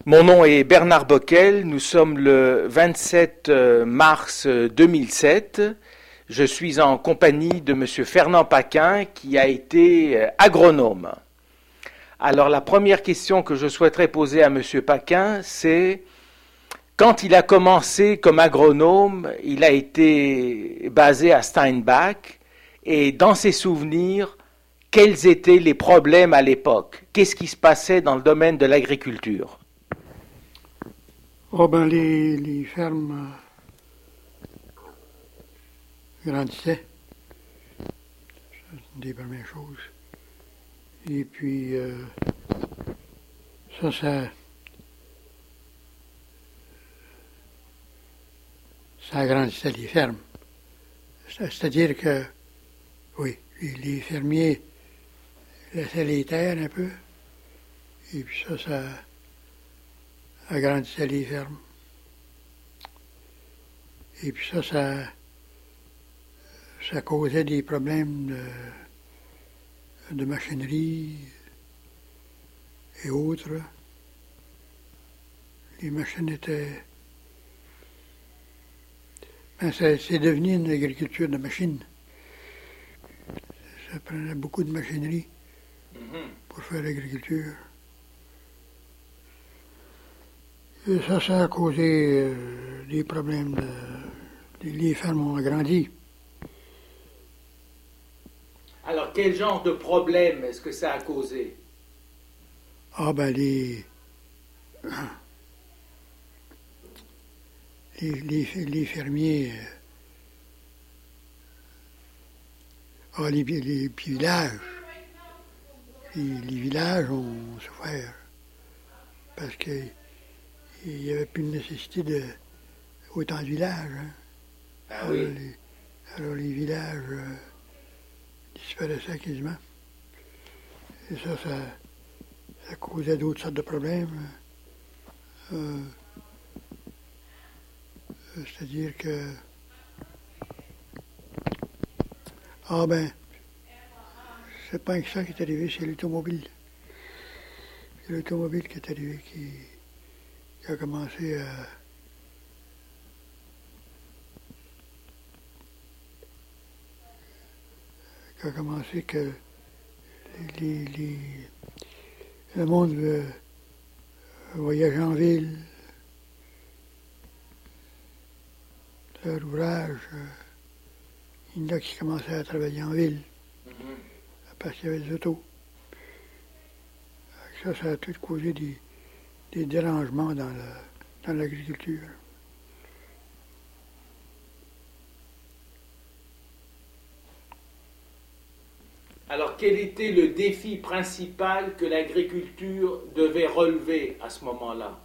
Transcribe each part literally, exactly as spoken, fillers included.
Mon nom est Bernard Bockel, nous sommes le vingt-sept mars deux mille sept. Je suis en compagnie de monsieur Fernand Paquin qui a été agronome. Alors la première question que je souhaiterais poser à monsieur Paquin, c'est quand il a commencé comme agronome, il a été basé à Steinbach et dans ses souvenirs, quels étaient les problèmes à l'époque? Qu'est-ce qui se passait dans le domaine de l'agriculture? Oh ben les, les fermes euh, grandissaient, c'est une des premières choses. Et puis euh, ça, ça, ça agrandissait les fermes. C'est-à-dire que, oui, les, les fermiers laissaient les terres un peu, et puis ça, ça agrandissait les fermes. Et puis ça, ça, ça causait des problèmes de, de machinerie et autres. Les machines étaient... Ben, c'est devenu une agriculture de machines. Ça prenait beaucoup de machinerie pour faire l'agriculture. Et ça, ça a causé euh, des problèmes. De, les fermes ont agrandi. Alors, quel genre de problème est-ce que ça a causé? Ah ben, les, les, les, les fermiers, ah, les, les, les villages, les, les villages ont souffert parce que il n'y avait plus de nécessité de autant de villages. Hein. Ah alors, oui. les, alors les villages euh, disparaissaient quasiment. Et ça, ça, ça causait d'autres sortes de problèmes. Euh, C'est-à-dire que... Ah ben, c'est pas que ça qui est arrivé, c'est l'automobile. C'est l'automobile qui est arrivé, qui... qui a commencé à, qui a commencé que les, les, le monde veut voyager en ville, leur ouvrage, il y en a qui commençaient à travailler en ville, mm-hmm. parce qu'il y avait des autos. Ça, ça a tout causé des des dérangements dans la, dans l'agriculture. Alors, quel était le défi principal que l'agriculture devait relever à ce moment-là?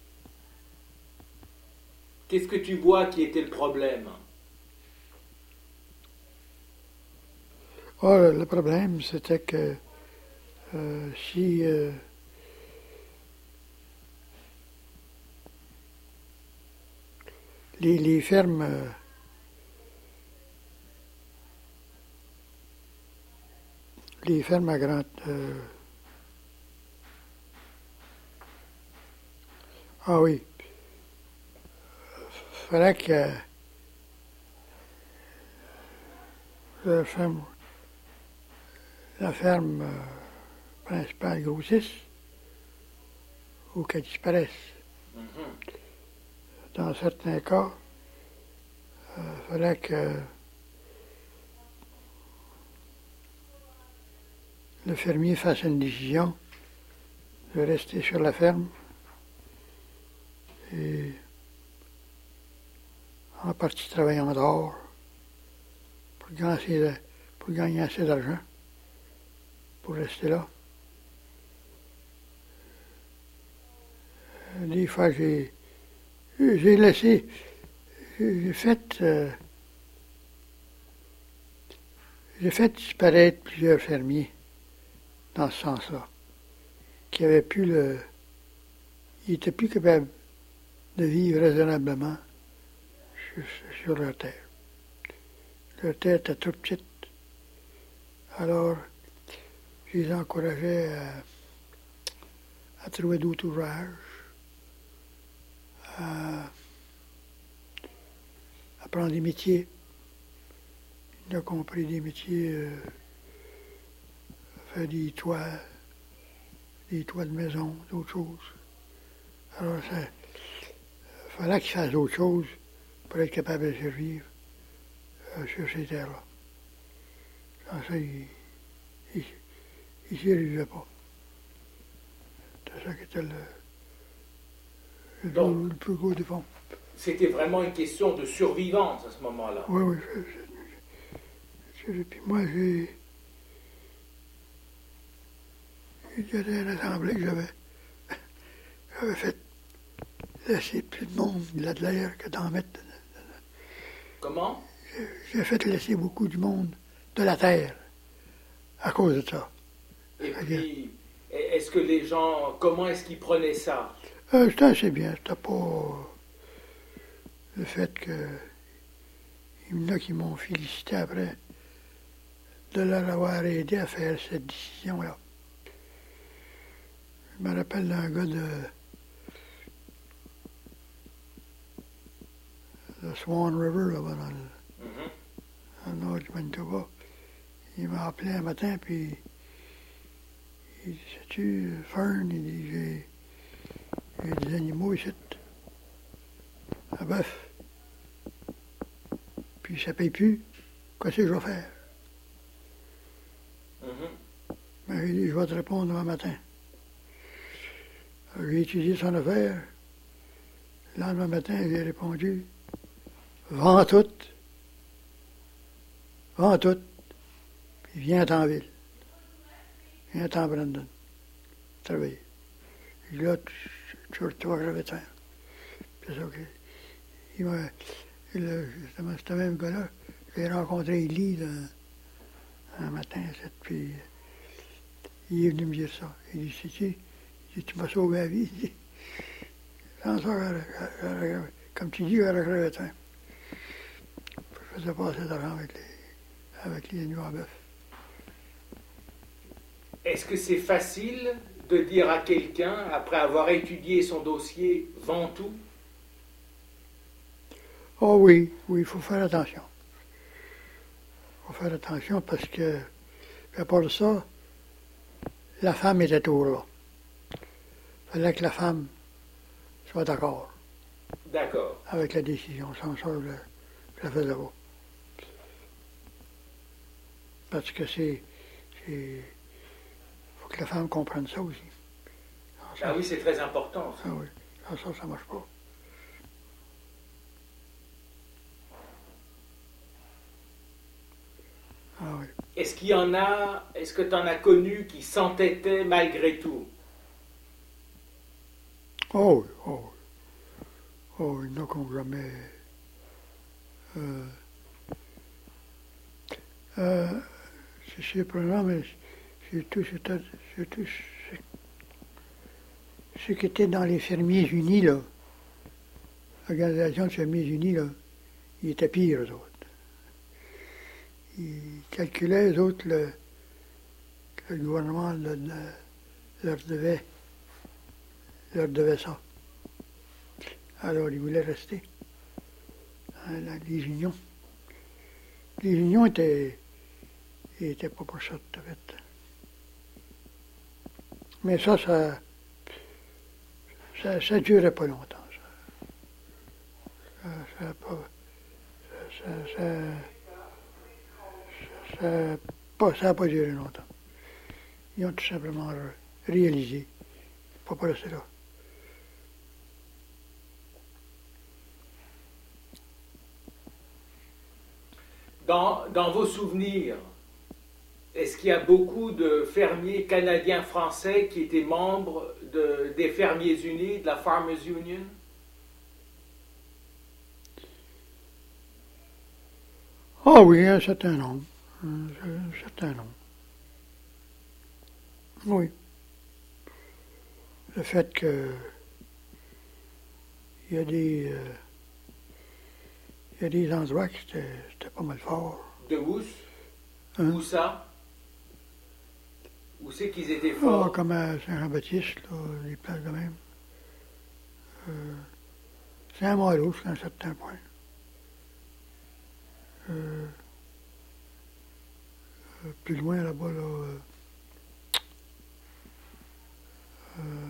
Qu'est-ce que tu vois qui était le problème? Oh, le problème, c'était que euh, si euh, Les, les fermes euh, les fermes à grande euh, ah oui, il fallait que la ferme la ferme euh, principale grossisse ou qu'elle disparaisse. Mm-hmm. Dans certains cas, il euh, fallait que le fermier fasse une décision de rester sur la ferme et en partie travailler en dehors pour gagner, pour gagner assez d'argent pour rester là. Des fois, j'ai J'ai laissé, j'ai fait, euh, j'ai fait disparaître plusieurs fermiers dans ce sens-là, qui avaient plus le, ils n'étaient plus capables de vivre raisonnablement sur, sur leur terre. Leur terre était trop petite, alors je les encourageais à, à trouver d'autres ouvrages à apprendre des métiers. Il a compris des métiers, euh, faire des toits, des toits de maison, d'autres choses. Alors, ça, il fallait qu'il fasse d'autres choses pour être capable de survivre euh, sur ces terres-là. Sans ça, il ne s'y arrivait pas. C'est ça qui était le, le, Donc, le plus gros défaut. C'était vraiment une question de survivance à ce moment-là. Oui, oui. Je, je, je, puis moi, j'ai... J'avais une assemblée que j'avais, j'avais fait laisser plus de monde là de l'air que d'en mettre. Comment? J'ai fait laisser beaucoup du monde de la terre à cause de ça. Et puis, est-ce que les gens, comment est-ce qu'ils prenaient ça? Euh, c'était assez bien. C'était pas le fait que il y en a qui m'ont félicité après de leur avoir aidé à faire cette décision-là. Je me rappelle d'un gars de, de Swan River, là-bas dans le, Mm-hmm. dans le nord du Manitoba. Il m'a appelé un matin, puis il dit, sais-tu, Fern, il dit, j'ai, j'ai des animaux ici, un bœuf. Puis ça paye plus, qu'est-ce que je vais faire? Mm-hmm. Ben, il dit, je vais te répondre demain matin. Alors, j'ai étudié son affaire. Le lendemain matin, il a répondu, vends tout, vends tout, puis viens en ville. Viens en Brandon, travailler. Et là, tu, tu, tu vas crever de faim. C'est ça que... Il m'a... Le, justement, ce même gars-là, j'ai rencontré Élie un matin, puis il est venu me dire ça. Il dit, sais-tu, il dit, tu m'as sauvé la vie. Il dit, sans ça, comme tu dis, j'aurais crevé de faim. Je faisais passer d'argent avec les, avec les animaux à bœuf. Est-ce que c'est facile de dire à quelqu'un, après avoir étudié son dossier, vends tout? Oh oui, oui, il faut faire attention. Il faut faire attention parce que, à part de ça, la femme était toujours là. Il fallait que la femme soit d'accord. D'accord. Avec la décision. Sans ça, je ne la faisais pas. Parce que c'est... Il faut que la femme comprenne ça aussi. Ça, ah oui, c'est très important. Ça. Ah oui, sans ça, ça ne marche pas. Ah oui. Est-ce qu'il y en a, est-ce que tu en as connu qui s'entêtaient malgré tout? Oh oui, oh oui. Oh, il y en a qui n'ont jamais... Euh, euh, c'est surprenant, mais surtout, surtout ceux qui étaient dans les fermiers unis, là, l'organisation de fermiers unis, là, ils étaient pires, eux autres. Ils calculaient, eux autres, le, que le gouvernement le, le, leur devait, leur devait ça. Alors, ils voulaient rester. Hein, les unions. Les unions étaient, étaient pas pour ça, tout à fait. Mais ça, ça, ça, ça durait pas longtemps, ça. Ça, ça, pas, ça, ça, ça, pas, ça n'a pas duré longtemps. Ils ont tout simplement réalisé, pas pour rester là. Dans, dans vos souvenirs, est-ce qu'il y a beaucoup de fermiers canadiens français qui étaient membres de, des Fermiers Unis, de la Farmers Union? Ah oui, un certain nombre. Un, un certain nombre. Oui. Le fait que il y a des... Euh, il y a des endroits qui étaient pas mal forts. De où? Hein? Où ça? Où c'est qu'ils étaient forts? Ah, comme à Saint-Jean-Baptiste, là, des places de même. Euh, Saint-Malo, jusqu'à un certain point. Euh, euh, plus loin, là-bas, là, euh, euh,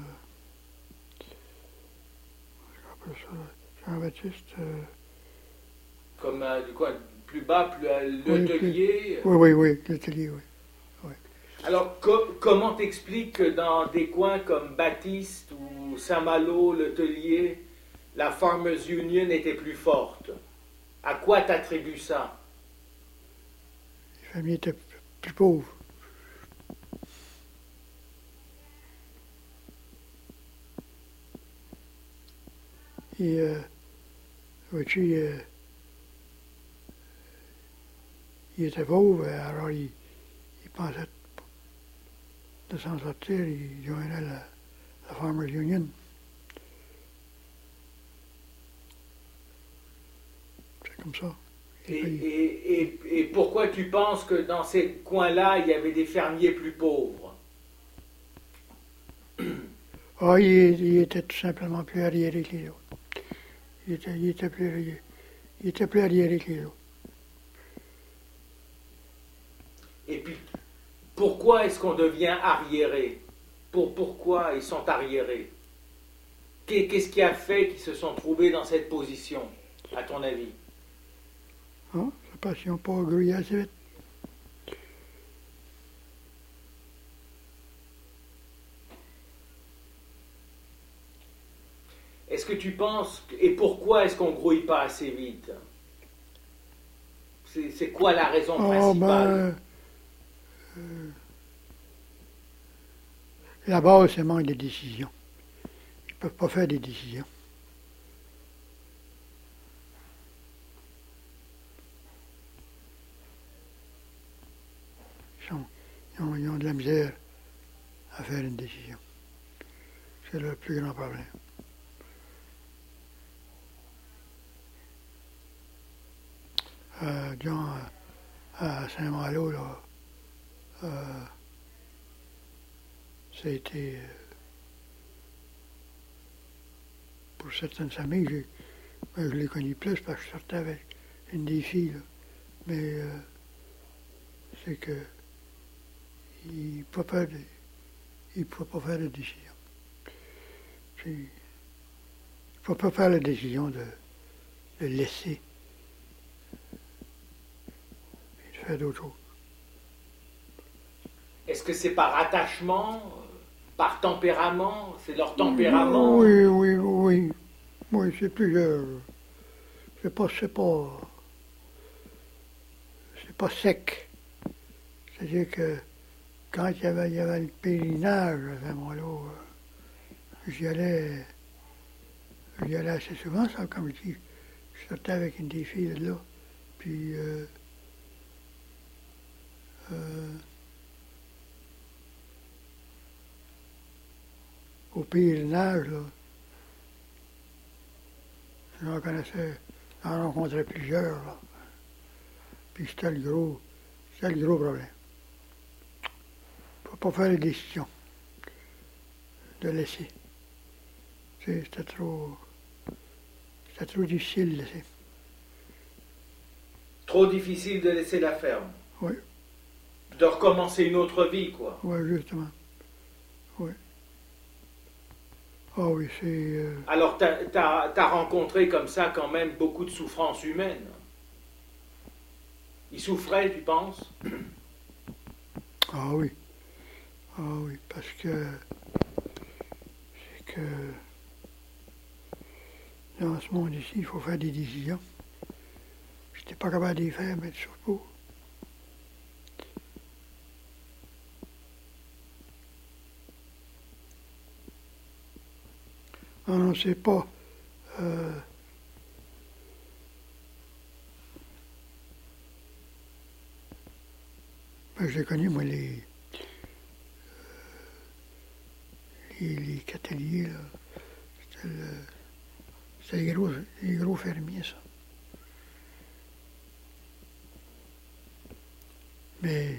je rappelle ça, Jean-Baptiste. Euh, Comme euh, quoi, plus bas, plus à oui, l'hôtelier. Oui, oui, oui, l'hôtelier, oui. oui. Alors, co- comment t'expliques que dans des coins comme Baptiste ou Saint-Malo, l'hôtelier, la Farmers Union était plus forte? À quoi t'attribues ça? Les familles étaient plus pauvres. Et, euh, vois-tu, euh, il était pauvre, alors il, il pensait de s'en sortir, il joignait la, la Farmers Union. C'est comme ça. Et, et, et, et pourquoi tu penses que dans ces coins-là, il y avait des fermiers plus pauvres? Ah, il, il était tout simplement plus arriéré que les autres. Il était, il était, plus, il était plus arriéré que les autres. Et puis, pourquoi est-ce qu'on devient arriéré? Pour, pourquoi ils sont arriérés? Qu'est-ce qui a fait qu'ils se sont trouvés dans cette position, à ton avis? Ah, c'est parce qu'ils n'ont pas grouillé assez vite. Est-ce que tu penses, et pourquoi est-ce qu'on ne grouille pas assez vite? C'est quoi la raison principale? Ben, euh, la base, c'est manque de décision. Ils ne peuvent pas faire des décisions. Ils, sont, ils, ont, ils ont de la misère à faire une décision. C'est le plus grand problème. Euh, disons, à Saint-Malo, là, euh, ça a été, euh, pour certaines familles, j'ai, ben, je l'ai connu plus parce que je sortais avec une des filles, là. Mais euh, c'est que il ne pouvait pas, de, il pouvait pas faire de décision. Puis, il ne pouvait pas faire la décision de, de laisser et de faire d'autres choses. Est-ce que c'est par attachement, par tempérament? C'est leur tempérament? Oui, oui, oui. Oui, c'est plusieurs. C'est pas, c'est pas, c'est pas sec. C'est-à-dire que quand il y avait, il y avait le pèlerinage à Saint-Malo, euh, j'y allais, j'y allais assez souvent, ça, comme je dis, je sortais avec une des filles de là, puis euh, euh, au pèlerinage, là, j'en connaissais, j'en rencontrais plusieurs, là. Puis c'était le gros, c'était le gros problème. Il ne faut pas faire les décisions de laisser. C'était trop, c'était trop difficile de laisser. Trop difficile de laisser la ferme? Oui. De recommencer une autre vie, quoi? Oui, justement. Oui. Ah oui, c'est... Euh... Alors, tu as rencontré comme ça quand même beaucoup de souffrances humaines. Ils souffraient, tu penses? Ah oui. Ah oui, parce que... C'est que... Dans ce monde ici, il faut faire des décisions. Je n'étais pas capable de les faire, mais surtout... On ne sait pas... Euh... Ben, je l'ai connu, moi, les... Les, les cateliers, là. C'était le... C'était les gros, les gros fermiers, ça. Mais...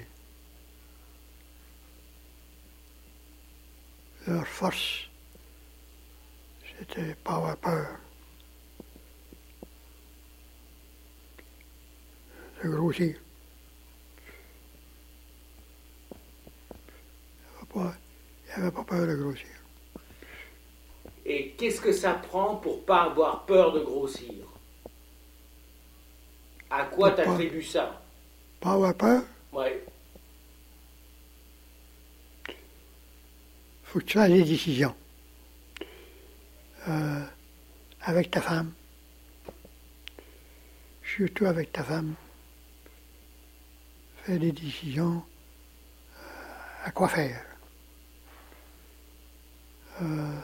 Leur force, c'était pas avoir peur. de grossir. Il n'avait pas peur de grossir. Et qu'est-ce que ça prend pour pas avoir peur de grossir? À quoi t'attribues ça? Pas avoir peur? Oui. Faut que tu fasses des décisions. Euh, avec ta femme. Surtout avec ta femme. Fais des décisions euh, à quoi faire. Euh,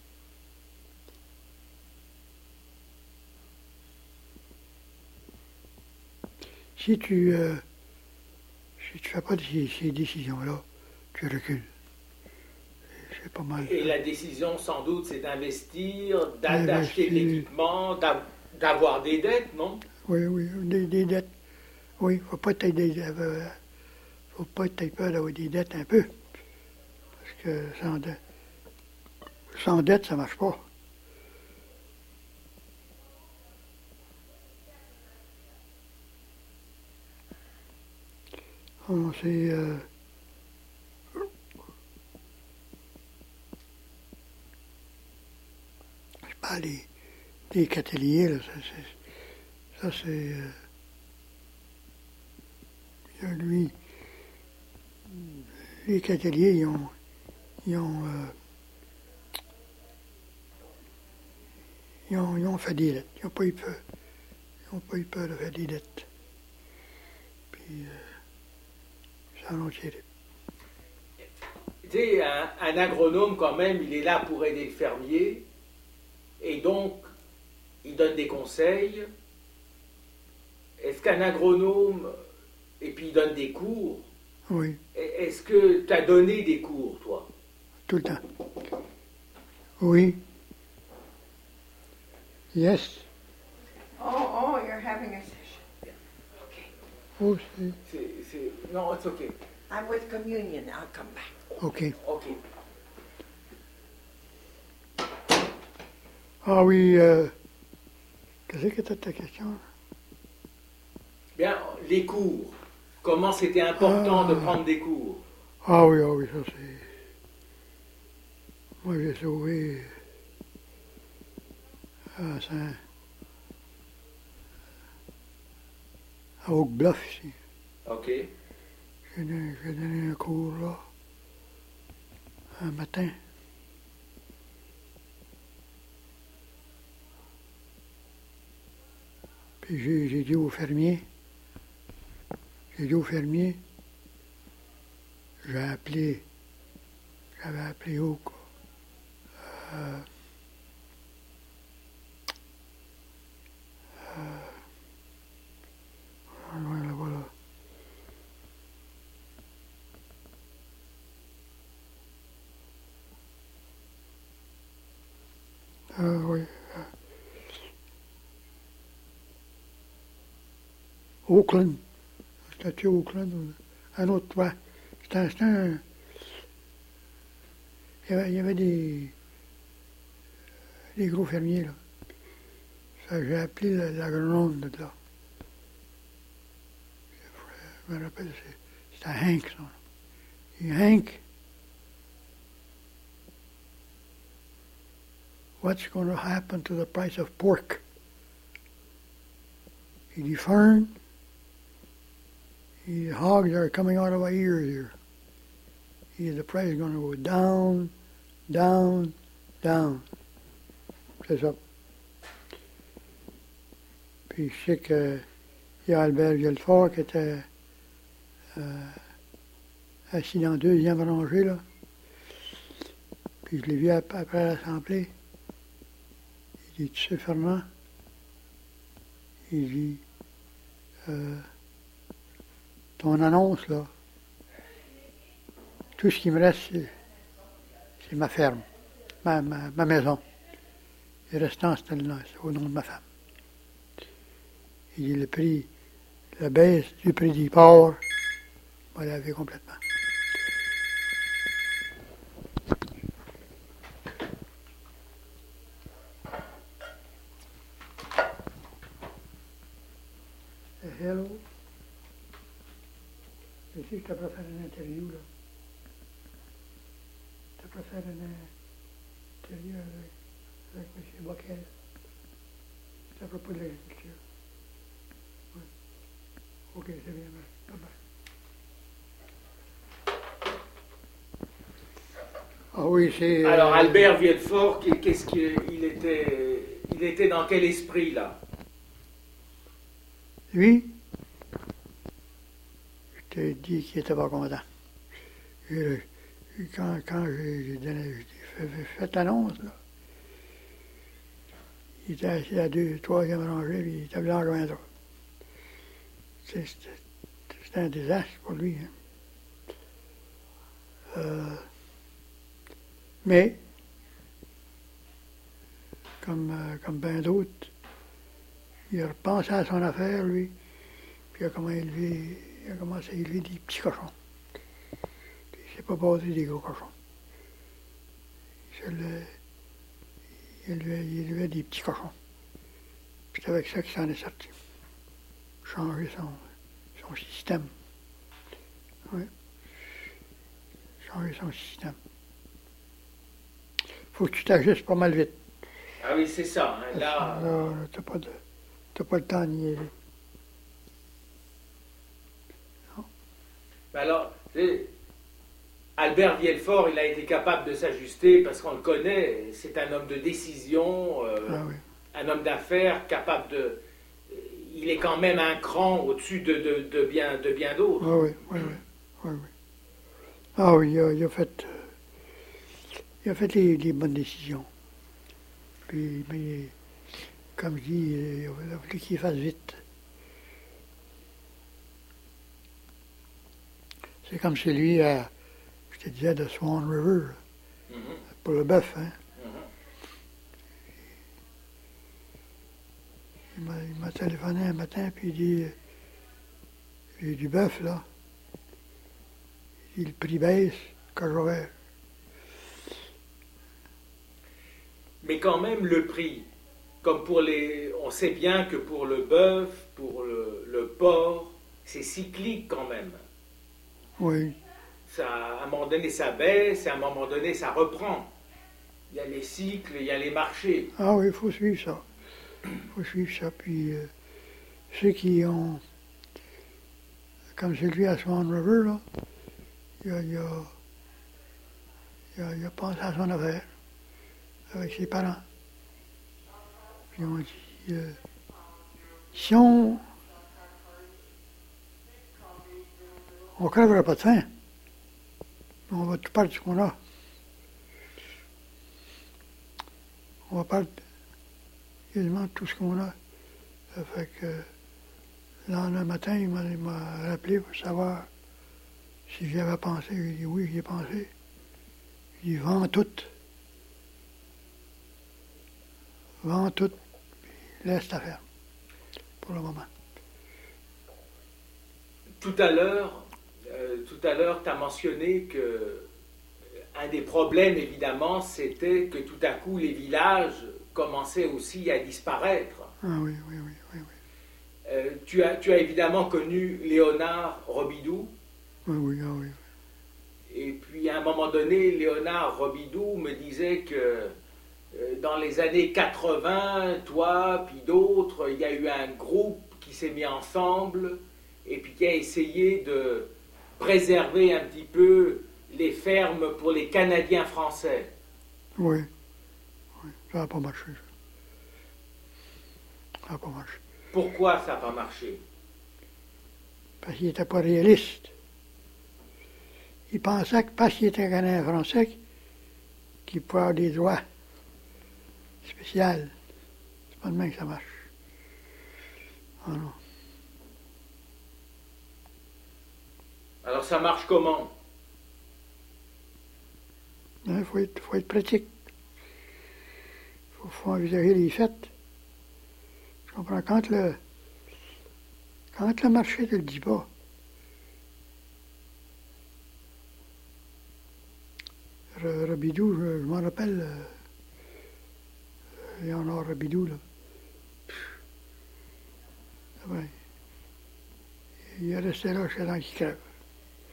si tu euh, si tu fais pas ces, ces décisions-là, tu recules. C'est pas mal. Et la décision, sans doute, c'est d'investir, d'acheter de l'équipement, d'avoir des dettes, non? Oui, oui, des, des dettes. Oui, il ne faut pas être des, euh, faut pas être peur d'avoir des dettes un peu. Parce que sans, de, sans dette, ça ne marche pas. On s'est... Euh, je parle des, des cateliers, là, ça c'est... Ça, c'est euh, lui... Les cateliers, ils ont... Ils ont, euh, ils ont, ils ont fait des dettes. Ils n'ont pas eu peur. Ils n'ont pas eu peur de faire des dettes. Puis... Euh, tu sais, un, un agronome, quand même, il est là pour aider le fermier, et donc, il donne des conseils. Est-ce qu'un agronome, et puis il donne des cours? Oui. Est-ce que tu as donné des cours, toi? Tout le temps. Oui. Yes. Oh, oh, you're having a session. Oh, c'est... c'est, c'est... Non, it's okay. I'm with communion. I'll come back. OK. OK. Ah oui, euh... qu'est-ce que c'était ta question? Bien, les cours. Comment c'était important ah. de prendre des cours? Ah oui, ah oui, ça c'est... Moi, j'ai sauvé... à Saint... à Oak Bluff, ici. OK. J'ai donné, j'ai donné un cours, là, un matin. Puis j'ai, j'ai dit au fermier, j'ai dit au fermier, j'ai appelé, j'avais appelé Oak, euh, euh, voilà, voilà. Euh, oui. Euh, Oakland. C'était Oakland. Un autre toit. C'était, c'était un... Il y avait, il y avait des... des gros fermiers, là. Ça, j'ai appelé l'agronome de là. Je me rappelle, c'était Hank, ça. Et Hank, what's going to happen to the price of pork? Il dit, Fern, the hogs are coming out of our ears here. He, the price is going to go down, down, down. C'est ça. Puis je sais qu'il y a Albert Villefort qui était euh, assis dans la deuxième rangée, là. Puis je l'ai vu après, après l'Assemblée. Il dit, tu sais, Fernand, il dit, euh, ton annonce, là, tout ce qui me reste, c'est, c'est ma ferme, ma, ma, ma maison. Le restant, c'est au nom de ma femme. Il dit, le prix, la baisse du prix du porc, on va laver complètement. Hello. ici, je t'apprends à faire une interview, là. Je t'apprends à faire une interview avec, avec M. Bockel. C'est à propos de l'agriculture. Oui. OK, c'est bien, merci. Bye-bye. Ah oui, c'est... Alors, euh, Albert Villefort, qu'est-ce qu'il était, il était dans quel esprit, là? Lui, je te dis qu'il n'était pas content. Et, quand quand j'ai donné, j'ai fait, fait l'annonce, là, il était assis à deux, troisième rangée, puis il était blanc comme un drap. C'était c'était un désastre pour lui. Hein. Euh, mais, comme, euh, comme bien d'autres, il a repensé à son affaire, lui, puis il a, comment élever, il a commencé à élever des petits cochons. Puis il ne s'est pas basé des gros cochons. Il, le, il, élevait, il élevait des petits cochons. Puis c'est avec ça qu'il s'en est sorti. Changer son, son système. Oui. Changer son système. Faut que tu t'ajustes pas mal vite. Ah oui, c'est ça. Hein, là, Là, t'as pas, de, t'as pas le temps de niaiser. ben alors, Albert Villefort, il a été capable de s'ajuster parce qu'on le connaît. C'est un homme de décision, euh, Ah oui. un homme d'affaires capable de... Il est quand même un cran au-dessus de, de, de bien, de bien d'autres. Ah oui, oui, oui. oui, oui. Ah oui, il a, il a fait, euh, il a fait les, les bonnes décisions. Puis, mais, comme je dis, il a fallu qu'il fasse vite. C'est comme celui à, je te disais, de Swan River, là, Mhm, pour le bœuf, hein. mhm. Il m'a, il m'a téléphoné un matin, puis il dit, euh, j'ai du bœuf, là. Il dit, le prix baisse, que j'aurais. Mais quand même, le prix, comme pour les... On sait bien que pour le bœuf, pour le, le porc, c'est cyclique quand même. Oui, Ça, à un moment donné, ça baisse, et à un moment donné, ça reprend. Il y a les cycles, il y a les marchés. ah oui, il faut suivre ça. Il faut suivre ça. Puis euh, ceux qui ont, comme celui à Swan River, là, il a, il a, il a, il a pensé à son affaire avec ses parents. Puis on dit, euh, si on on ne crèvera pas de faim, on va tout perdre ce qu'on a. On va perdre quasiment tout ce qu'on a. Ça fait que le lendemain matin, il m'a, il m'a rappelé pour savoir si j'y avais pensé. J'ai dit oui, j'y ai pensé. Il dit vends tout. Vends tout, puis laisse ta ferme, pour le moment. Tout à l'heure, euh, tout à l'heure, tu as mentionné que euh, un des problèmes, évidemment, c'était que tout à coup, les villages commençaient aussi à disparaître. Ah oui, oui, oui, oui, oui. Euh, tu as, tu as évidemment connu Léonard Robidoux. Oui, oui, ah oui. Et puis, à un moment donné, Léonard Robidoux me disait que euh, dans les années quatre-vingts, toi, puis d'autres, il y a eu un groupe qui s'est mis ensemble et puis qui a essayé de préserver un petit peu les fermes pour les Canadiens français. Oui, oui, ça n'a pas marché. Ça n'a pas marché. Pourquoi ça n'a pas marché? Parce qu'il n'était pas réaliste. Il pensait que parce qu'il était Canadien français, qu'il pouvait avoir des droits spéciaux. C'est pas de même que ça marche. Ah non. Alors ça marche comment? Il faut être, faut être pratique. Il faut, faut envisager les faits. Je comprends. Quand le, quand le marché ne le dit pas, Robidoux, je, je m'en rappelle, euh, Léonard Robidoux, là. Ah ben, il est resté là jusqu'à temps qu'il crève.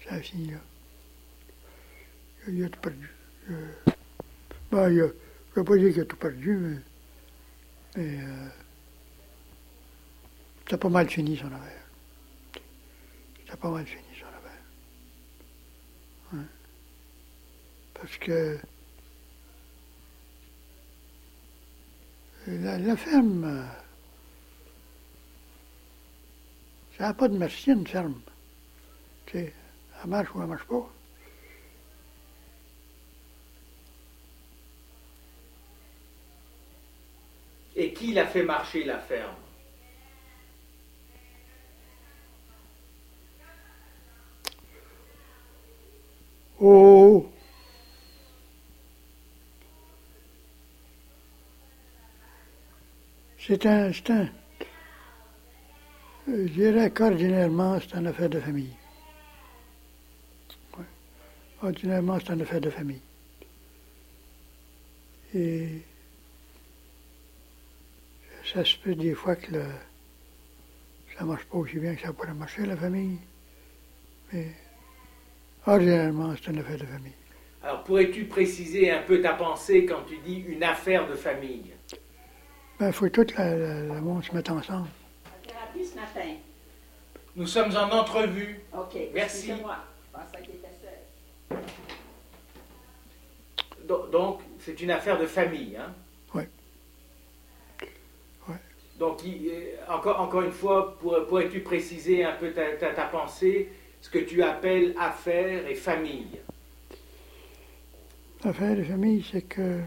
ça a fini là. Il a tout perdu. Euh, ben, il a, je ne vais pas dire qu'il a tout perdu, mais, mais euh, ça a pas mal fini son affaire. Ça a pas mal fini son affaire. Hein? Parce que la, la ferme, euh, ça n'a pas de merci, une ferme. Tu sais, elle marche ou elle ne marche pas. Et qui l'a fait marcher, la ferme? Oh! C'est un, c'est un, je dirais qu'ordinairement, c'est une affaire de famille. Ouais. Ordinairement, c'est une affaire de famille. Et ça se peut des fois que le, ça ne marche pas aussi bien que ça pourrait marcher, la famille. Mais ordinairement, c'est une affaire de famille. Alors, pourrais-tu préciser un peu ta pensée quand tu dis une affaire de famille? Ben, il faut que tout la, la, le monde se mette ensemble. La thérapie ce matin. Nous sommes en entrevue. OK. Merci. Excusez-moi. Je pensais qu'il était seul. Do- Donc, c'est une affaire de famille, hein? Oui. Oui. Donc, il- euh, encore, encore une fois, pour- pourrais-tu préciser un peu ta, ta, ta pensée, ce que tu appelles affaire et famille? L'affaire de famille, c'est que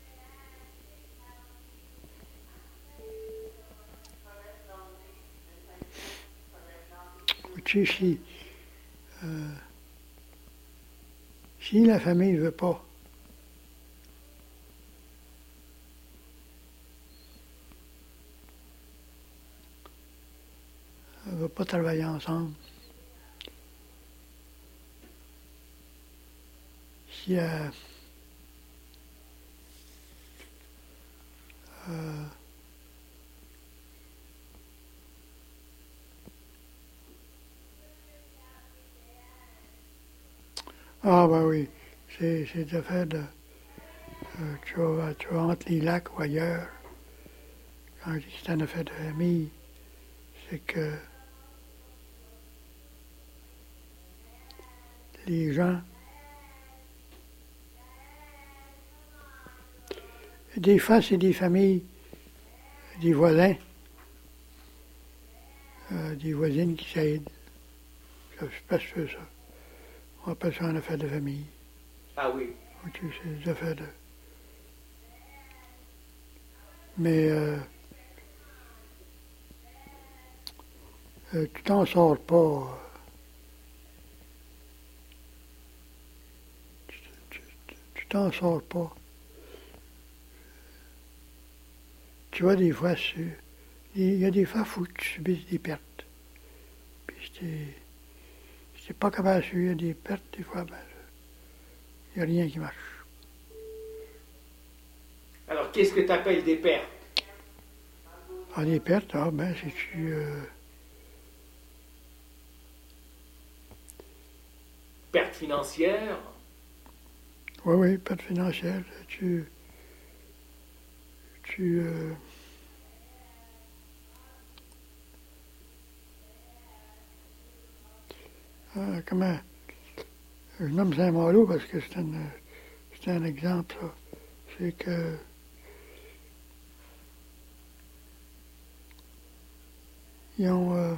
tu sais, si, euh, si la famille ne veut pas, ne veut pas travailler ensemble, s'il y a euh, ah ben oui, c'est c'est des affaires de euh, tu, vas, tu vas entre les lacs ou ailleurs, quand je dis que c'est une affaire de famille, c'est que les gens, des fois c'est des familles, des voisins, euh, des voisines qui s'aident. Ça se passe ça. On appelle ça une affaire de famille. Ah oui. Ok, c'est des affaires de... Mais euh, euh, tu t'en sors pas. euh, Tu tu- tu- tu t'en sors pas. Tu vois, des fois, c'est- il y a des fois, il faut que tu subisses des pertes. Puis si t'es si t'es pas capable de subir des pertes, des fois, ben, il n'y a rien qui marche. Alors, qu'est-ce que tu appelles des pertes? Ah, des pertes, ah, ben, si tu... euh, Pertes financières? oui, oui, pertes financières. Tu... Tu... euh, ah, comment... Je nomme Saint-Malo parce que c'est un, c'est un exemple, ça. C'est que... Ils ont... euh,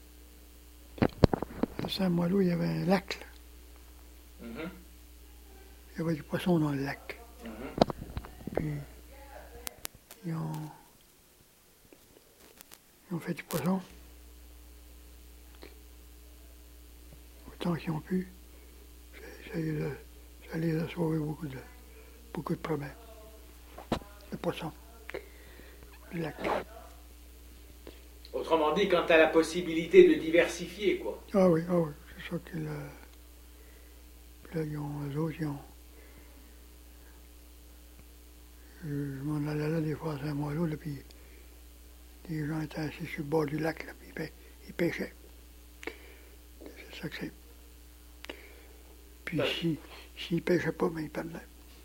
à Saint-Malo, il y avait un lac, là. Mhm, Il y avait du poisson dans le lac. mhm. Puis, ils ont... Ils ont fait du poisson. Autant qu'ils ont pu. Ça, ça les a, ça les a sauvés beaucoup de, beaucoup de problèmes. Le poisson. Le lac. Autrement dit, quand tu as la possibilité de diversifier, quoi. Ah oui, ah oui, c'est ça que là, puis là, ils ont, eux autres, ils ont... Je, je m'en allais là des fois à Saint-Malo, là, puis les gens étaient assis sur le bord du lac, là, puis ils, pê- ils pêchaient. C'est ça que c'est. Puis si, s'il ne pêchait pas, ben, il perdait.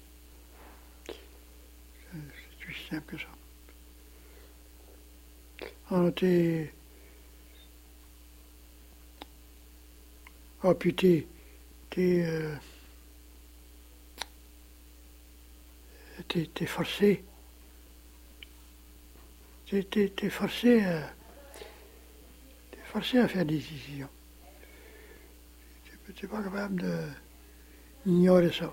C'est, c'est aussi simple que ça. On était... Ah, puis t'es... T'es... Euh, t'es, t'es forcé. T'es, t'es, t'es forcé à... T'es forcé à faire des décisions. Tu n'es pas capable d'ignorer ça.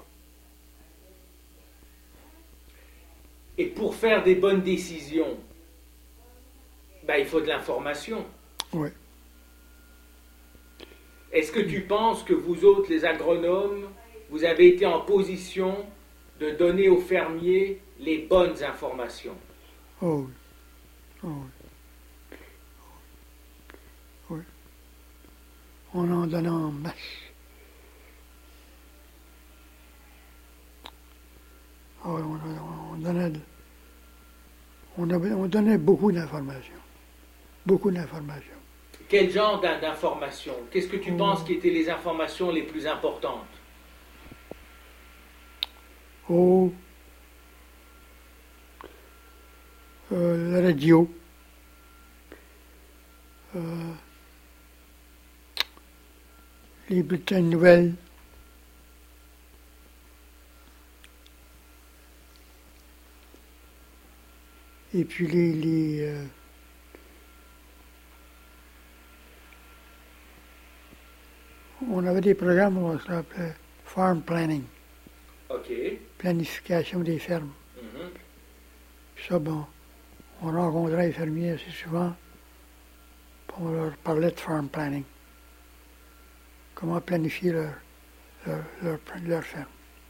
Et pour faire des bonnes décisions, ben, il faut de l'information. Oui. Est-ce que tu penses que vous autres, les agronomes, vous avez été en position de donner aux fermiers les bonnes informations? Oh oui. Oh oui. Oui. On en donne en masse. Ah oui, on, on donnait, on, avait, on donnait beaucoup d'informations. Beaucoup d'informations. Quel genre d'informations? Qu'est-ce que tu oh. penses qui étaient les informations les plus importantes? Oh, euh, la radio, euh, les bulletins de nouvelles, et puis les... les euh, on avait des programmes où on s'appelait Farm Planning. OK. Planification des fermes. Mm-hmm. Puis ça, bon, on rencontrait les fermiers assez souvent, puis on leur parlait de farm planning. Comment planifier leur, leur, leur, leur ferme.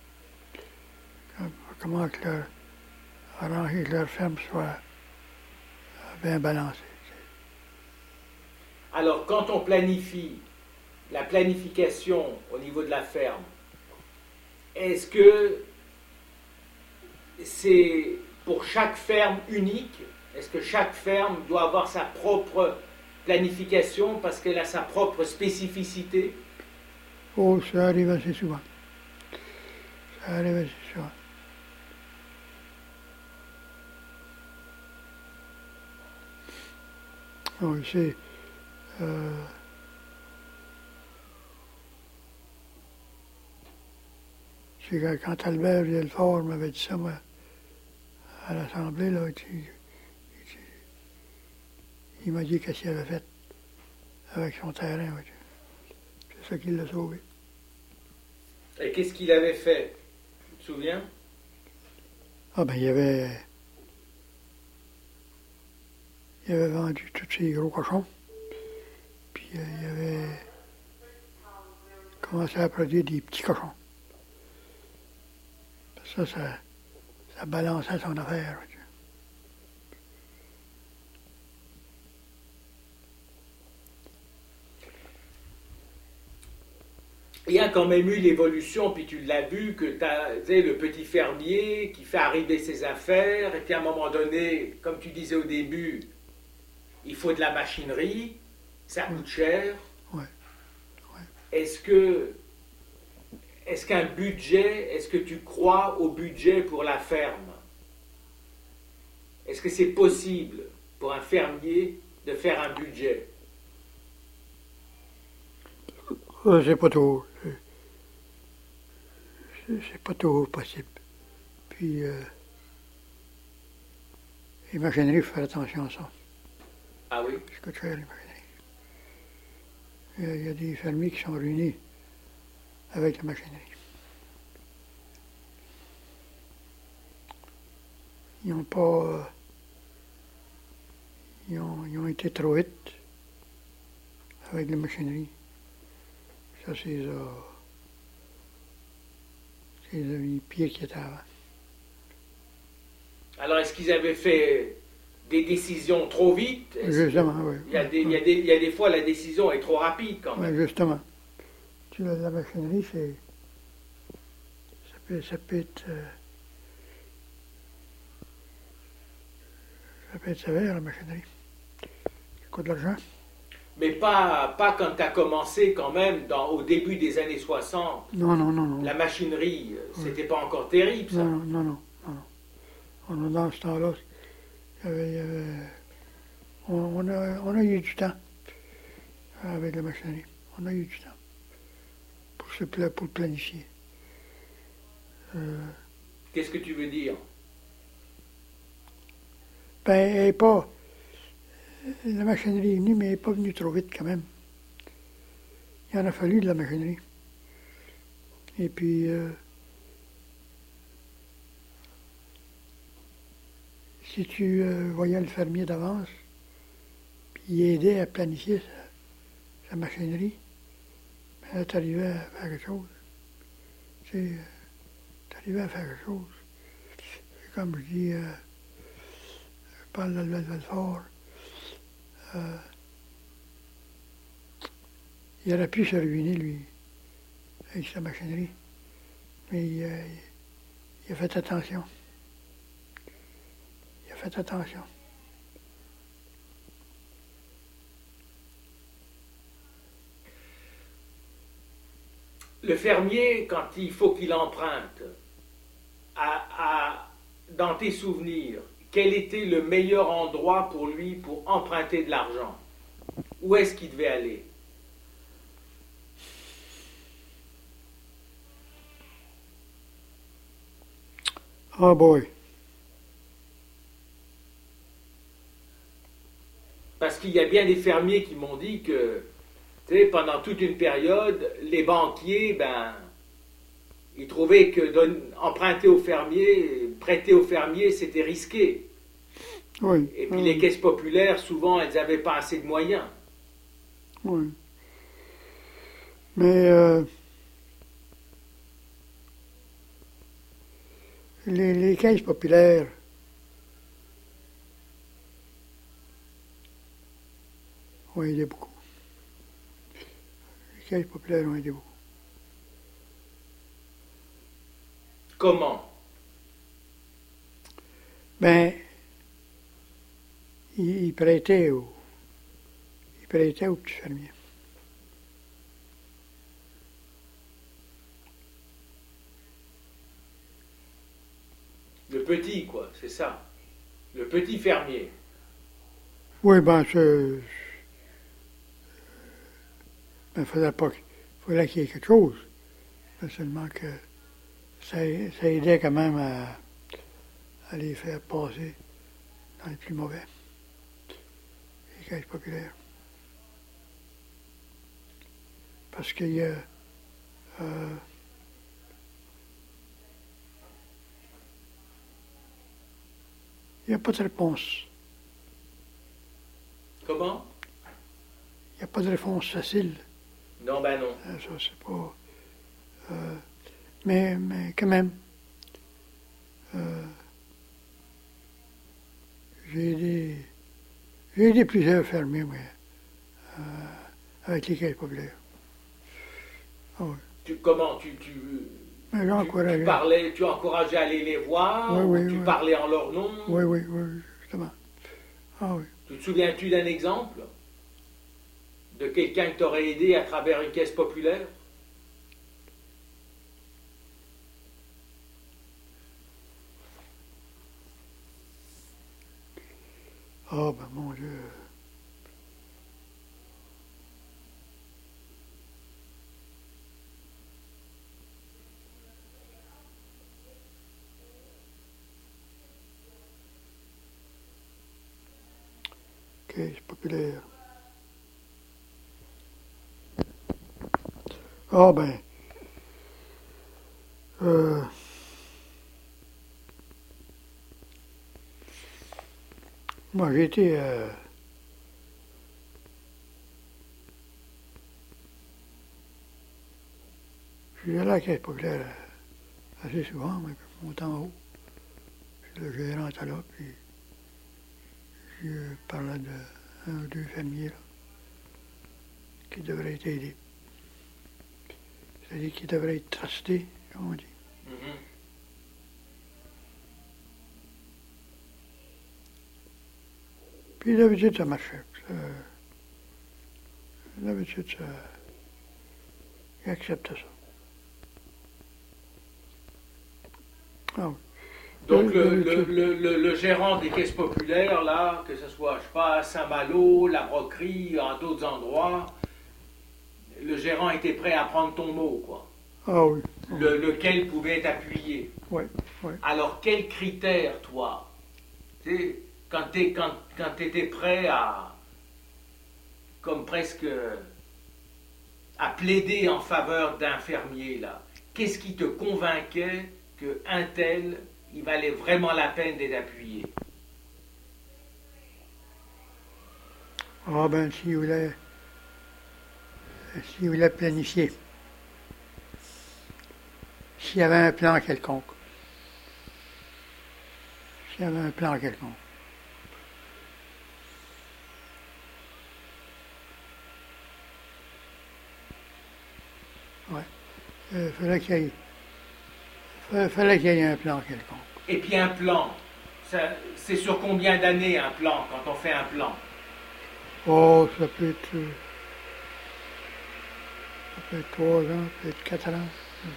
Comment que leur, arranger que leur ferme soit bien balancée. Alors, quand on planifie, la planification au niveau de la ferme, est-ce que c'est pour chaque ferme unique? Est-ce que chaque ferme doit avoir sa propre planification parce qu'elle a sa propre spécificité? Oh, ça arrive assez souvent. Ça arrive assez souvent. Oui, c'est... Euh, c'est que quand Albert Villefort m'avait dit ça, moi, à l'Assemblée, là, il, il, il m'a dit qu'est-ce qu'il avait fait avec son terrain. Oui. C'est ça qui l'a sauvé. Et qu'est-ce qu'il avait fait? Tu te souviens? Ah ben, il avait... Il avait vendu tous ses gros cochons. Puis euh, il avait commencé à produire des petits cochons. Ça, ça, ça balançait son affaire. Il y a quand même eu l'évolution, puis tu l'as vu, que tu as le petit fermier qui fait arriver ses affaires, et puis à un moment donné, comme tu disais au début, il faut de la machinerie, ça coûte cher. Ouais. Ouais. Est-ce que, est-ce qu'un budget, est-ce que tu crois au budget pour la ferme? Est-ce que c'est possible pour un fermier de faire un budget? Euh, c'est pas toujours. C'est, c'est pas toujours possible. Puis, euh, les machineries, il faut faire attention à ça. Ah oui? C'est coûte cher, les machineries. Il y, a, il y a des fermiers qui sont ruinés avec la machinerie. Ils n'ont pas... Euh, ils, ont, ils ont été trop vite avec la machinerie. Ça, c'est les a, c'est les pieds qui étaient avant. Alors, est-ce qu'ils avaient fait des décisions trop vite? Est-ce Justement, oui. Il y, a des, il, y a des, il y a des fois, la décision est trop rapide quand même. Oui, justement. Tu vois, la machinerie, c'est... Ça peut, ça peut être... Euh, ça peut être sévère, la machinerie. Ça coûte de l'argent. Mais pas, pas quand tu as commencé quand même dans, au début des années soixante. Non, non, non, non. La machinerie, c'était pas encore terrible ça. Non, non, non, non. non. Dans ce temps-là, il y avait, il y avait- on, on a, on a eu du temps avec la machinerie. On a eu du temps pour, se, pla- pour planifier. Euh, Qu'est-ce que tu veux dire? ben, elle n'est pas. La machinerie est venue, mais elle n'est pas venue trop vite quand même. Il en a fallu de la machinerie. Et puis, euh, si tu euh, voyais le fermier d'avance, puis il aidait à planifier sa, sa machinerie, ben là, tu arrivais à faire quelque chose. Tu sais, tu arrivais à faire quelque chose. Et comme je dis, euh, je parle de l'Albert Valfort, euh, il aurait pu se ruiner, lui, avec sa machinerie. Mais il, euh, il a fait attention. Il a fait attention. Le fermier, quand il faut qu'il emprunte, a, a- dans tes souvenirs, quel était le meilleur endroit pour lui pour emprunter de l'argent? Où est-ce qu'il devait aller? Oh boy. Parce qu'il y a bien des fermiers qui m'ont dit que, tu sais, pendant toute une période, les banquiers, ben, ils trouvaient que don- emprunter aux fermiers, prêter aux fermiers, c'était risqué. Oui. Et puis oui, les caisses populaires, souvent, elles n'avaient pas assez de moyens. oui. Mais euh, les, les caisses populaires, ont aidé beaucoup. Les caisses populaires ont aidé beaucoup. Comment? Ben, ils, ils prêtaient aux, ils prêtaient aux petits fermiers. Le petit, quoi, c'est ça. Le petit fermier. Oui, ben, c'est. Ben, il faudrait pas. Il fallait qu'il y ait quelque chose. Mais seulement que ça, ça aidait quand même à, à les faire passer dans les plus mauvais. Les caisses populaires. Parce qu'il y a. Euh, il n'y a pas de réponse. Comment? Il n'y a pas de réponse facile. Non, ben non. Euh, Ça, c'est pas. euh, mais, mais quand même, euh, j'ai aidé, j'ai aidé plusieurs fermiers, moi, euh, avec les caisses populaires. Ah oui. Tu, comment? Tu, tu, Mais tu, j'encourageais. tu parlais, tu encourageais à aller les voir? Oui, oui, ou tu oui. parlais en leur nom? Oui, oui, oui, justement. Ah oui. Tu te souviens-tu d'un exemple? De quelqu'un qui t'aurait aidé à travers une caisse populaire? Ah ben mon Dieu. Caisse populaire. Ah ben. Euh, moi j'ai été. Euh, je suis allé à la caisse populaire euh, assez souvent, mais je monte en haut. Le gérant était là, puis je parlais de un ou deux fermiers là, qui devraient être aidés. C'est-à-dire qui devraient être trustés, comme on dit. Mhm. Puis d'habitude, ça marchait. Ça, d'habitude, ça, il accepte ça. Ah oui. Donc Le- le, le- le, le, le- le gérant des caisses populaires, là, que ce soit, je sais pas, à Saint-Malo, la Broquerie, à d'autres endroits, le gérant était prêt à prendre ton mot, quoi. Ah oui. Le, lequel pouvait être appuyé. Oui, oui. Alors, quels critères, toi, tu sais, quand tu quand, quand étais prêt à, comme presque, à plaider en faveur d'un fermier, là, qu'est-ce qui te convainquait qu'un tel, il valait vraiment la peine d'être appuyé? Ah ben, s'il voulait, s'il voulait planifier, s'il y avait un plan quelconque, s'il y avait un plan quelconque. Ouais. Il fallait qu'il y ait, fallait, fallait qu'il y ait un plan quelconque. Et puis un plan, ça- c'est sur combien d'années un plan, quand on fait un plan? Oh, ça peut être, euh, ça peut être trois ans, ça peut être quatre ans.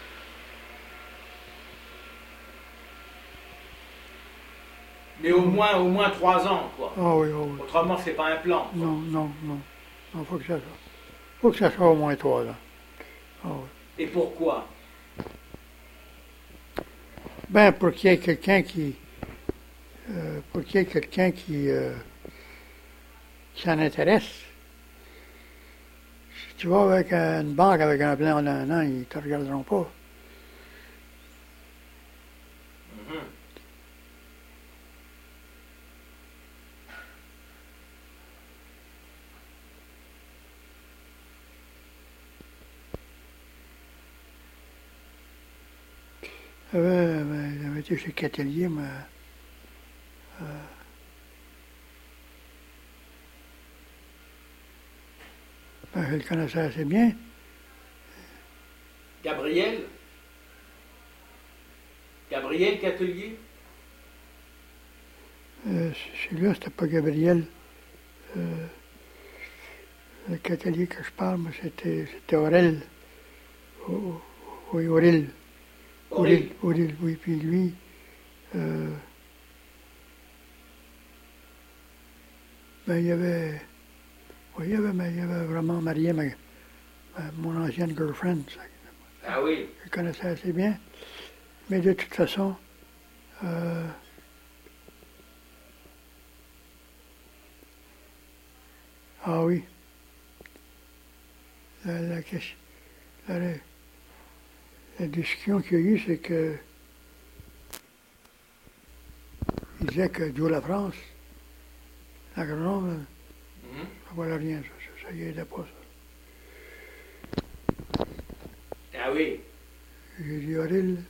Mais au moins, au moins trois ans, quoi. Ah oui, ah oui. Autrement, c'est pas un plan. quoi. Non, non, non. Il faut que ça soit. faut que ça soit au moins trois ans. Ah oui. Et pourquoi? Ben, pour qu'il y ait quelqu'un qui. euh, pour qu'il y ait quelqu'un qui. euh, qui s'en intéresse. Si tu vas avec une banque avec un plan d'un an, ils ne te regarderont pas. Mhm. J'avais, ben, j'avais été chez Catelier, mais. euh, ben, je le connaissais assez bien. Gabriel? Gabriel Catelier? Euh, celui-là, c'était pas Gabriel. Euh, le Catelier que je parle, moi, c'était, c'était Aurel. O- Oui, Aurel. Aurel, Aurel, oui. Puis lui, euh, ben, il y avait. Oui, il y avait, mais il y avait vraiment marié ma, ma- mon ancienne girlfriend. Ça, Ah oui. je le connaissais assez bien. Mais de toute façon, euh, ah oui, la, la, question- la, la discussion qu'il y a eu, c'est que il disait que Joe La France, l'agronome, Mhm. ça valait rien, ça, ça, ça y aidait pas, ça. Ah oui. J'ai dit, Aurel,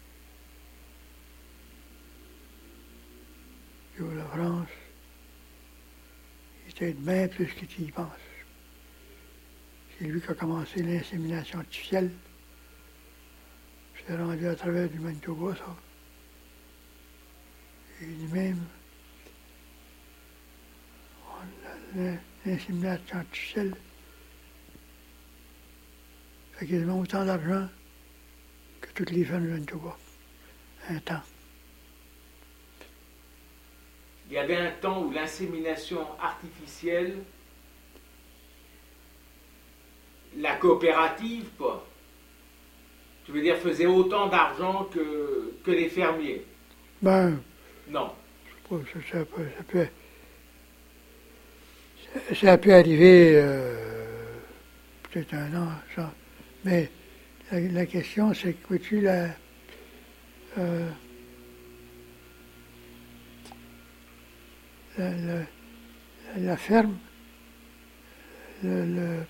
Joe La France, il t'aide bien plus que tu y penses. C'est lui qui a commencé l'insémination artificielle. C'est rendu à travers du Manitoba, ça. Et lui-même, on- la- la- l'insémination artificielle fait quasiment autant d'argent que toutes les femmes du Manitoba. Un temps. Il y avait un temps où l'insémination artificielle, la coopérative, quoi, tu veux dire, faisait autant d'argent que, que les fermiers? Ben, Non. ça, ça peut, ça peut, ça, ça peut arriver euh, peut-être un an, ça. Mais la, la question, c'est que vois-tu la, euh, la, la, la ferme, le, le-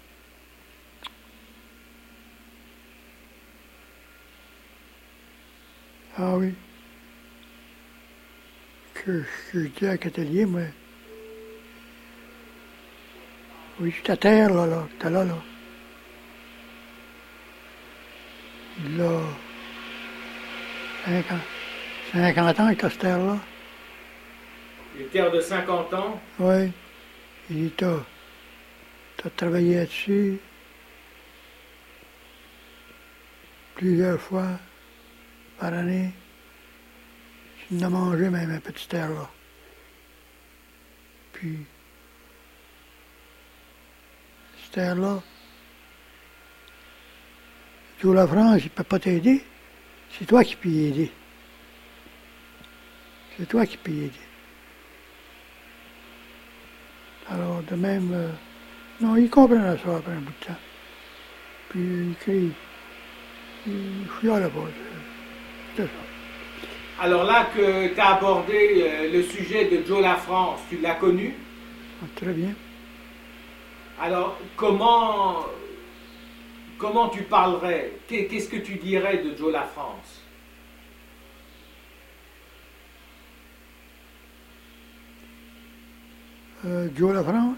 ah oui, que, que je dis à Catelier, moi, oui, c'est à terre, là, là, t'es là, là. Il a cinquante, cinquante ans avec cette terre-là. Une terre de cinquante ans? Oui. Il dit, t'as, Tu as travaillé là-dessus plusieurs fois par année. Tu en as mangé même un petit air là. Puis, cette air-là, Joe Lafrance, il ne peut pas t'aider. C'est toi qui peux y aider. C'est toi qui peux y aider. Alors, de même, euh, non, il comprend ça après un bout de temps. Puis, il crie. Il chiale pas. C'est ça. Alors là que tu as abordé euh, le sujet de Joe Lafrance, tu l'as connu? Ah, très bien. Alors, comment, comment tu parlerais? Qu'est-ce que tu dirais de Joe Lafrance? Euh, Joe Lafrance.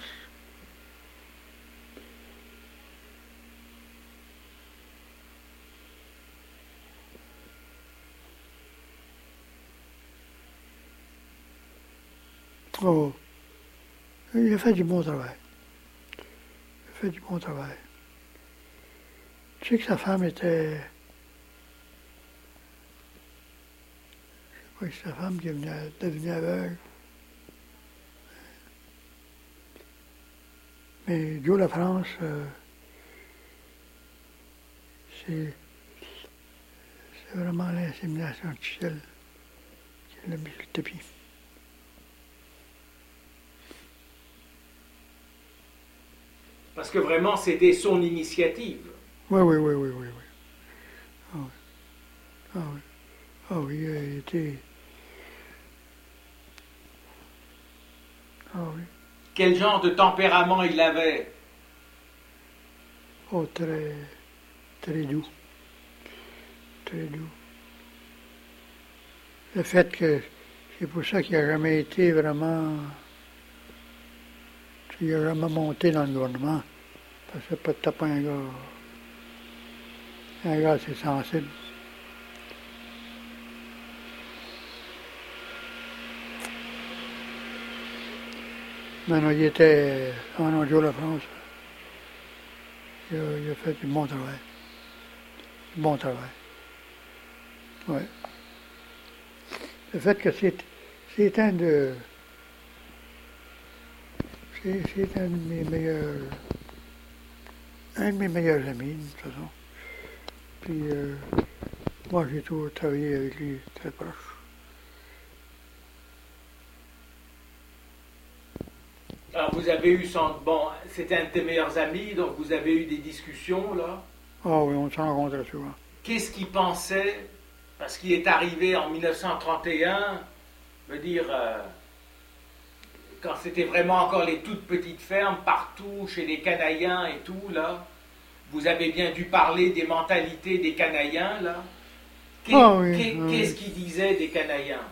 Oh, il a fait du bon travail. Il a fait du bon travail. Tu sais que sa femme était... Je sais pas si sa femme qui est venue- devenue aveugle. Mais Joe Lafrance, euh, c'est, c'est vraiment l'insémination artificielle qui l'a mis sur le tapis. Parce que vraiment, c'était son initiative. Oui, oui, oui, oui, oui, oui. Ah oui. Ah oui. Ah oui, il a été... Ah oui. Quel genre de tempérament il avait? Oh, très, très doux. Très doux. Le fait que c'est pour ça qu'il n'a jamais été vraiment... Il n'a jamais monté dans le gouvernement. Parce que peut-être pas un gars... Un gars assez sensible. Mais non, il était... En nom de Joe Lafrance, il a, il a fait du bon travail. Du bon travail. Oui. Le fait que c'est, c'est un de... C'est, c'est un de mes meilleurs... Un de mes meilleurs amis, de toute façon. Puis, euh, moi, j'ai toujours travaillé avec lui très proche. Alors vous avez eu son... Bon, c'était un de tes meilleurs amis, donc vous avez eu des discussions, là. Ah oui, on se rencontrait souvent. Qu'est-ce qu'il pensait? Parce qu'il est arrivé en mille neuf cent trente et un, je veux dire, euh, quand c'était vraiment encore les toutes petites fermes, partout, chez les Canadiens et tout, là. Vous avez bien dû parler des mentalités des Canadiens, là. Qu'est- Ah oui, qu'est- oui. Qu'est-ce qu'il disait des Canadiens?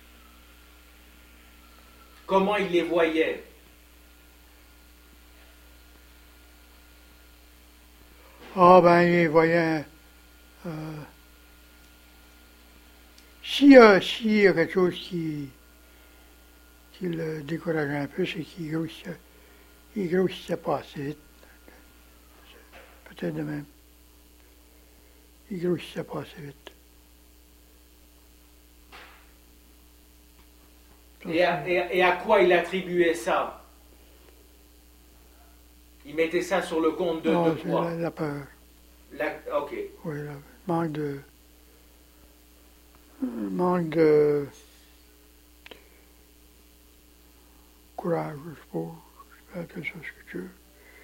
Comment il les voyait? Ah ben, il voyait... Euh, s'il y a, s'il y a quelque chose qui, qui le décourageait un peu, c'est qu'il grossissait, il grossissait pas assez vite. Peut-être de même. Il grossissait pas assez vite. Ça, Et à, c'est- et- et à quoi il attribuait ça? Il mettait ça sur le compte de, Ah, de c'est quoi? la, la peur. La- ok. Oui, le manque de... manque de... courage, je suppose. Je peux appeler ça ce que tu veux.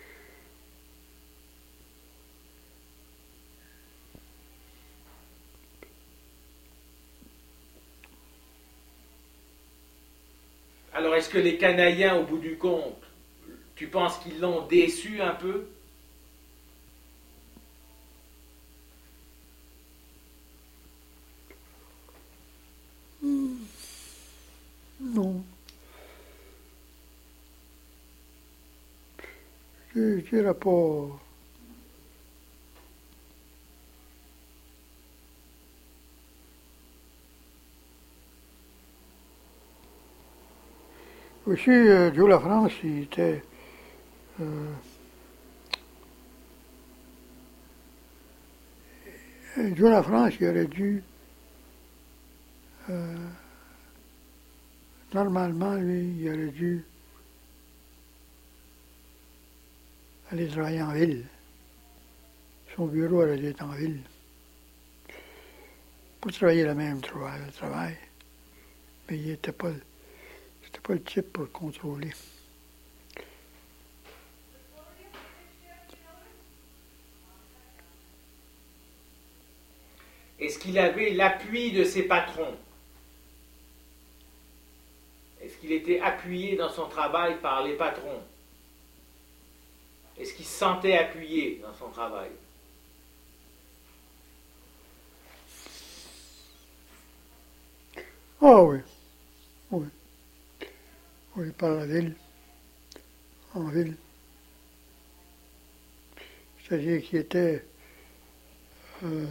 Alors, est-ce que les Canadiens, au bout du compte, tu penses qu'ils l'ont déçu un peu? Non. Je ne dirais pas... Aussi, euh, Joe Lafrance, il était... euh, Un jour, la France, il aurait dû, euh, normalement, lui, il aurait dû aller travailler en ville. Son bureau aurait dû être en ville. Pour travailler le même travail, le travail. Mais il n'était pas, c'était pas le type pour contrôler. Est-ce qu'il avait l'appui de ses patrons? Est-ce qu'il était appuyé dans son travail par les patrons? Est-ce qu'il se sentait appuyé dans son travail? Ah oui, oui. Oui, par la ville, en ville. C'est-à-dire qu'il était euh,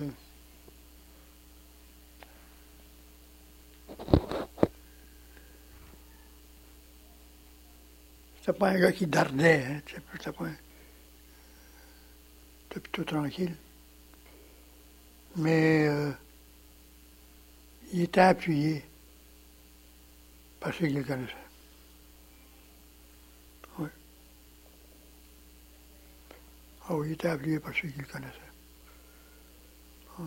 c'était pas un gars qui dardait, hein, c'était pas un... C'était plutôt tranquille. Mais euh, il était appuyé par ceux qui le connaissaient. Oui. Ah oui, il était appuyé par ceux qui le connaissaient. Oui.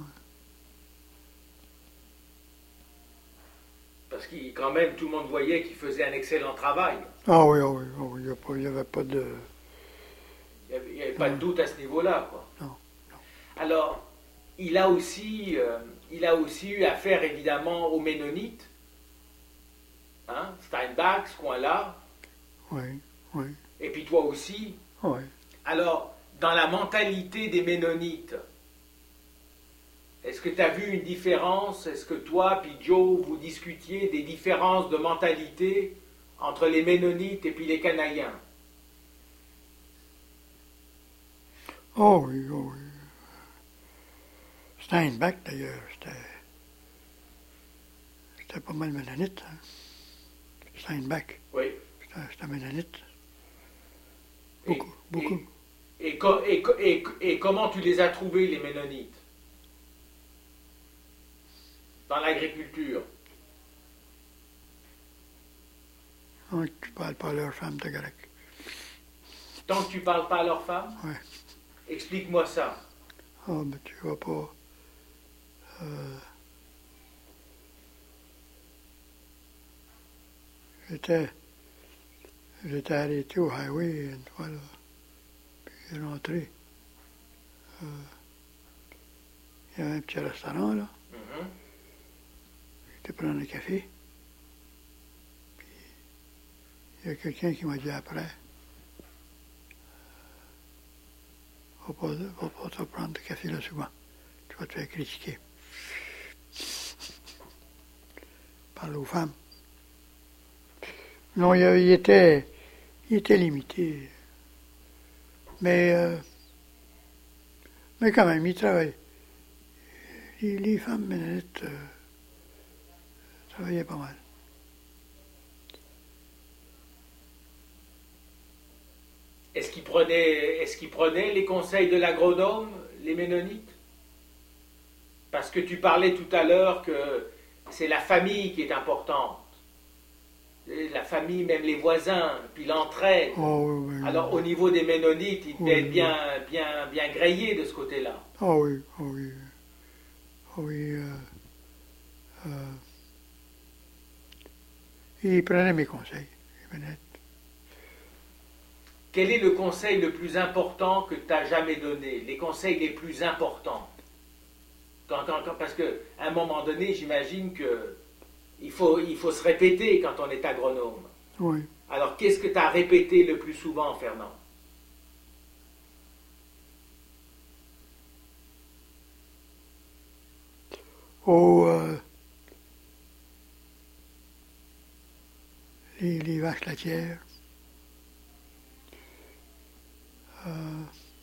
Parce que quand même, tout le monde voyait qu'il faisait un excellent travail. Ah oui, ah oui, ah oui, il n'y avait pas de... Il n'y avait, avait pas de doute à ce niveau-là, quoi. Non, non. Alors, il a aussi, euh, il a aussi eu affaire évidemment aux Ménonites, hein, Steinbach, ce coin-là. Oui, oui. Et puis toi aussi. Oui. Alors, dans la mentalité des Ménonites, est-ce que tu as vu une différence? Est-ce que toi, puis Joe, vous discutiez des différences de mentalité entre les Ménonites et puis les Canadiens? Oh oui, oh oui. Steinbach, d'ailleurs, c'était, c'était pas mal ménonite. Hein? Steinbach. Oui. C'était, c'était ménonite. Et, Beaucoup, beaucoup. Et, et, co- et, co- et, et comment tu les as trouvés, les Ménonites? Dans l'agriculture? Tant que tu parles pas à leur femme, t'es correct. Tant que tu parles pas à leurs femmes? Oui. Explique-moi ça. Ah, mais tu vas pas... Euh, j'étais... J'étais arrêté au highway une fois, là. Puis j'ai rentré. Euh, il y avait un petit restaurant, là. Mhm. J'étais prendre un café. Puis il y a quelqu'un qui m'a dit après, va pas, va pas te prendre de café là souvent. Tu vas te faire critiquer. Parle aux femmes. Non, il, il était, il était limité. Mais, euh, mais quand même, il travaillait. Les, les femmes ménonites euh, travaillaient pas mal. Est-ce qu'ils prenaient, est-ce qu'ils prenaient les conseils de l'agronome, les Ménonites? Parce que tu parlais tout à l'heure que c'est la famille qui est importante. La famille, même les voisins, puis l'entraide. Oh, oui, oui, Alors oui. au niveau des Ménonites, ils devaient Oui, être bien, bien, bien grillés de ce côté-là. Ah oui, ah oui. Ah oui. Euh, euh, il prenait mes conseils. Il venait. Quel est le conseil le plus important que tu as jamais donné? Les conseils les plus importants? Quand, quand, quand- parce qu'à un moment donné, j'imagine que il faut, il faut se répéter quand on est agronome. Oui. Alors, qu'est-ce que tu as répété le plus souvent, Fernand? Oh, euh, les, les vaches laitières. Euh,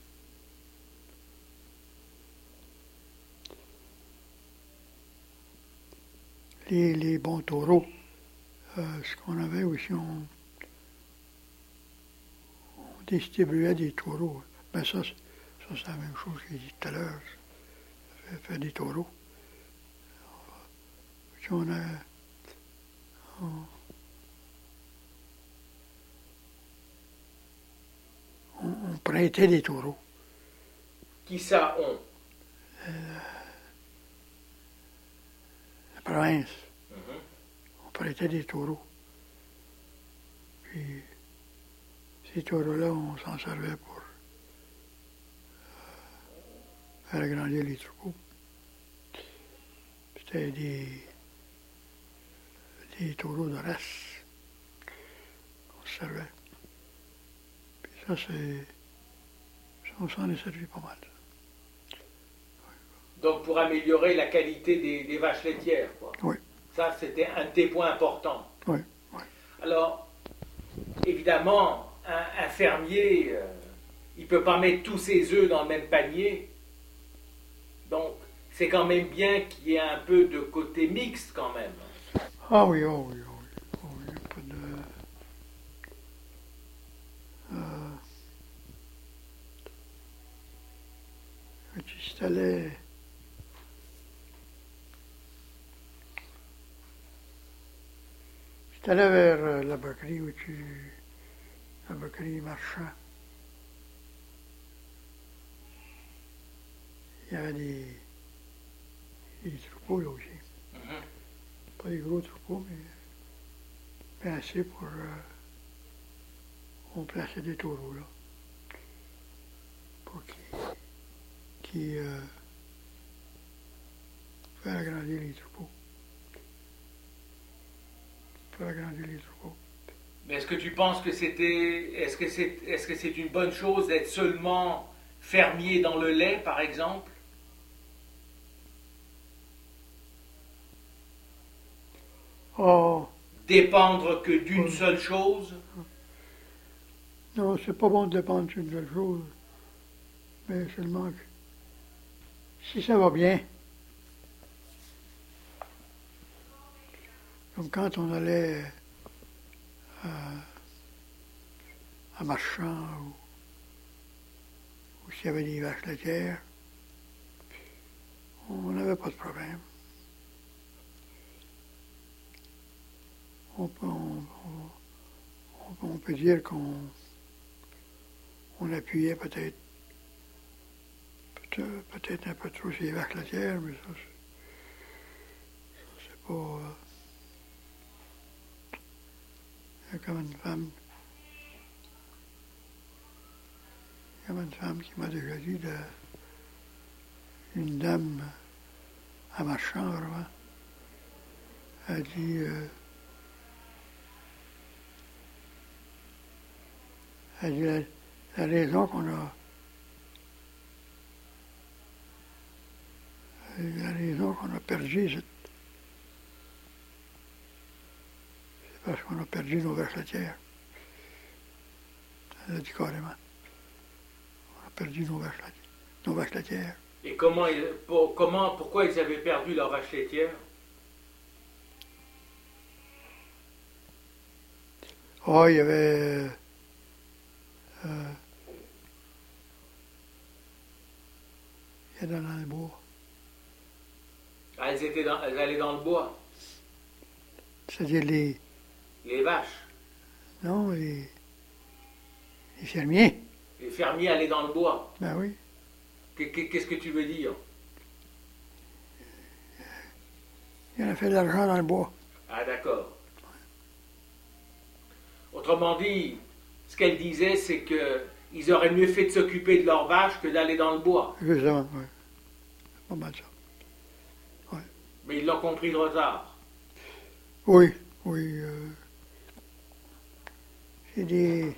les, les bons taureaux. Euh, ce qu'on avait aussi, on, on distribuait des taureaux. Mais ça, c'est- ça c'est la même chose que j'ai dit tout à l'heure. fait, fait des taureaux. Puis on a... On, on, on prêtait des taureaux. Qui ça on? La province. Mhm. On prêtait des taureaux. Puis ces taureaux-là, on s'en servait pour euh, faire agrandir les troupeaux. C'était des, des taureaux de race qu'on se servait. Puis ça, c'est... ça, on s'en est servi pas mal. Donc pour améliorer la qualité des, des vaches laitières, quoi. Oui, Ça, c'était un de tes points importants. oui, oui. Alors, évidemment, un, un fermier, euh, il ne peut pas mettre tous ses œufs dans le même panier. Donc, c'est quand même bien qu'il y ait un peu de côté mixte quand même. Ah oui, oh oui, oh oui. Oh oui, il n'y a pas de... Euh... Tu t'allais... Tu allais vers euh, la Bacquerie où tu... la Bacquerie marchand. Il y avait des... des troupeaux là aussi. Mhm. Pas des gros troupeaux, mais bien assez pour... Euh... on plaçait des taureaux là. Pour qu'ils... qui euh... faire agrandir les troupeaux. Faire agrandir les troupeaux. Mais est-ce que tu penses que c'était, est-ce que c'est, est-ce que c'est une bonne chose d'être seulement fermier dans le lait, par exemple? Oh, Dépendre que d'une Oui. seule chose? non, c'est pas bon de dépendre d'une seule chose, mais seulement que si ça va bien, comme quand on allait à, à Marchand ou, ou s'il y avait des vaches laitières, on n'avait pas de problème. On peut, on, on- on peut dire qu'on on appuyait peut-être peut-être peut-être un peu trop sur les vaches laitières, mais ça, c'est, ça, c'est pas... euh, il y a comme une femme, il y a comme une femme qui m'a déjà dit, de, une dame à Marchand, vraiment, a dit, euh, a dit la, la raison qu'on a, la raison qu'on a perdu, c'est c'est parce qu'on a perdu nos vaches laitières. Elle a dit carrément. On a perdu nos vaches laitières. Nos vaches laitières. Et comment, ils- pour- comment, pourquoi ils avaient perdu leur vache laitière? Oh, il y avait... Euh, il y a dans le bois. Ah, elles, étaient dans, elles allaient dans le bois, C'est-à-dire les... les vaches. Non, les... les fermiers. Les fermiers allaient dans le bois. Ben oui. Qu'est- qu'est- Qu'est-ce que tu veux dire? Il en a fait de l'argent dans le bois. Ah, d'accord. Autrement dit, ce qu'elle disait, c'est que ils auraient mieux fait de s'occuper de leurs vaches que d'aller dans le bois. Justement, oui. C'est pas mal ça. Mais ils l'ont compris trop tard. Oui, oui. Euh, c'est des...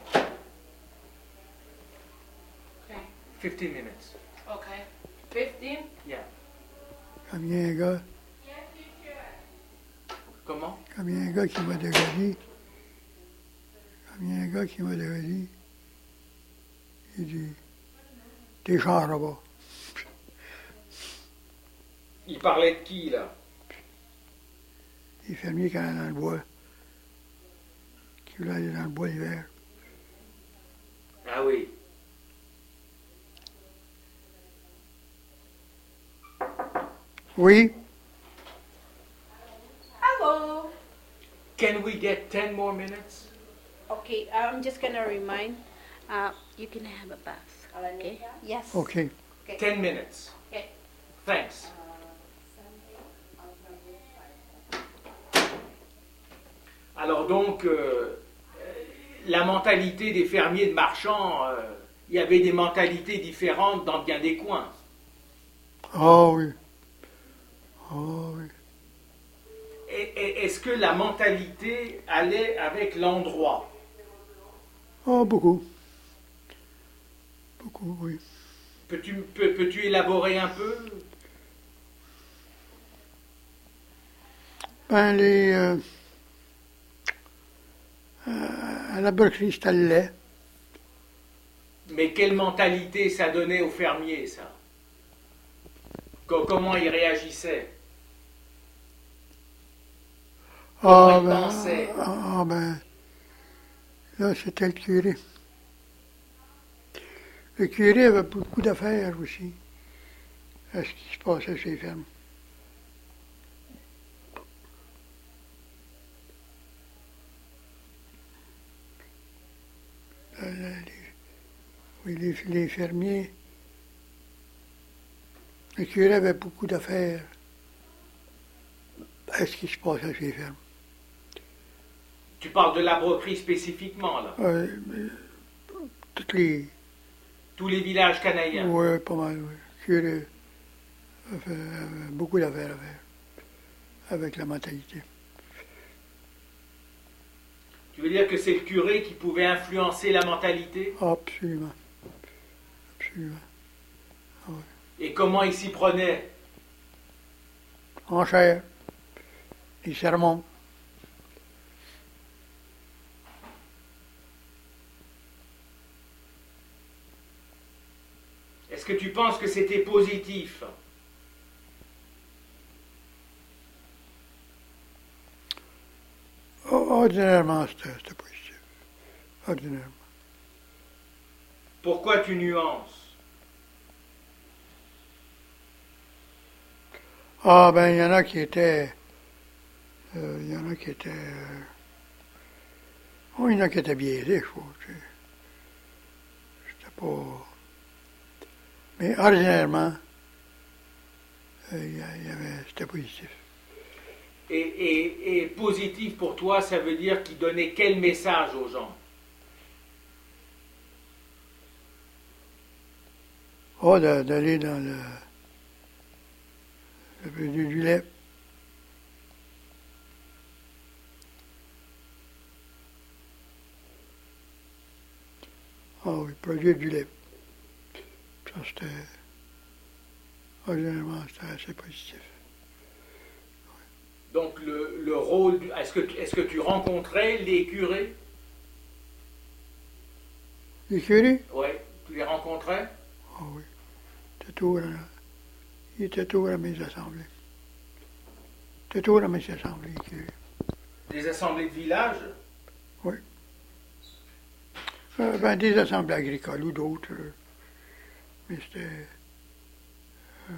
Okay. fifteen minutes. Okay. Fifteen? Yeah. Comme il y a un gars, Comment? comme il y a un gars qui m'a déjà dit, comme il y a un gars qui m'a déjà dit, il dit, t'es genre là-bas. Il parlait de qui, là? Les fermiers qui allaient dans le bois, qui voulaient aller dans le bois l'hiver. Ah oui. Oui, Hello. Can we get ten more minutes? Okay, I'm just gonna remind, uh, you can have a bath, okay? Yes. OK. Ten minutes. Okay. Thanks. Alors donc, euh, la mentalité des fermiers de marchands, euh, il y avait des mentalités différentes dans bien des coins. Ah oui. Ah oui. Et- et- Est-ce que la mentalité allait avec l'endroit? Ah, beaucoup. Beaucoup, oui. Peux-tu peux, peux-tu élaborer un peu? Ben, les... euh, euh, à la brocherie, c'était le lait. Mais quelle mentalité ça donnait aux fermiers, ça? Co- Comment ils réagissaient? Ah, il ben, pensait? ah, ah, ben, là, c'était le curé. Le curé avait beaucoup d'affaires aussi à ce qui se passait chez les fermes. Euh, les, oui, les, les fermiers, le curé avait beaucoup d'affaires à ce qui se passait chez les fermes. Tu parles de la broquerie spécifiquement, là. Euh, mais, toutes les... Tous les villages canadiens. Oui, pas mal, oui. Le curé avait, avait beaucoup d'affaires à faire avec la mentalité. Tu veux dire que c'est le curé qui pouvait influencer la mentalité? Absolument. Absolument. Et comment il s'y prenait? En chair, les sermons. Est-ce que tu penses que c'était positif? Ordinairement, c'était c'était positif. Ordinairement. Pourquoi tu nuances? Ah, ben, il y en a qui étaient. euh, Il y en a qui étaient. euh, oh, il y en a qui étaient biaisés, je trouve. tu sais. C'était pas. Mais ordinairement, euh, il y a- il y avait. C'était positif. Et, et- et positif pour toi, ça veut dire qu'il donnait quel message aux gens? Oh, de- d'aller dans le. Le produit du lait. Ah oui, produire du lait. Ça, c'était. Ordinairement, c'était assez positif. Donc le, le rôle, du- est-ce que, tu- est-ce que tu rencontrais les curés? Les curés? Oui, tu les rencontrais? Ah oui. Il était toujours, à- il était toujours à mes assemblées. Il était toujours à mes assemblées, les curés. Des assemblées de village? Oui. Euh, ben, des assemblées agricoles ou d'autres. euh, Mais c'était. Euh,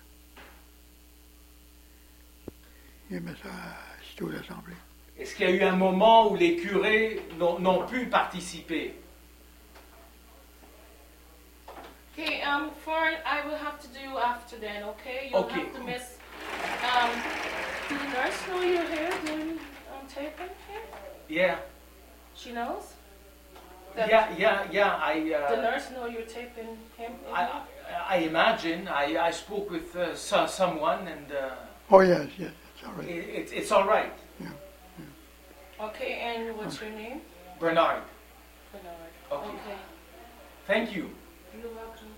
il aimait ça assister aux assemblées. Est-ce qu'il y a eu un moment où les curés n'ont, n'ont pu participer? Okay, um, Fern, I will have to do after then, okay? You'll Okay. have to miss. Um, do the nurse know you're here doing um, taping here? Yeah, She knows? That yeah, yeah, yeah. I, The uh, nurse know you're taping him? in I, here? I imagine. I, I spoke with uh, so, someone, and uh, Oh, yes, yes, it's all right. it, it's it's all right. Okay, and what's your name? Bernard, Bernard. Okay. Okay. thank you. You're welcome.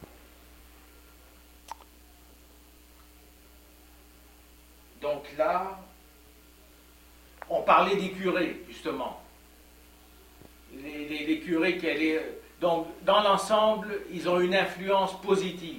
Donc là, on parlait des curés, justement. Les, les- les curés qui allaient... Donc, dans l'ensemble, ils ont une influence positive.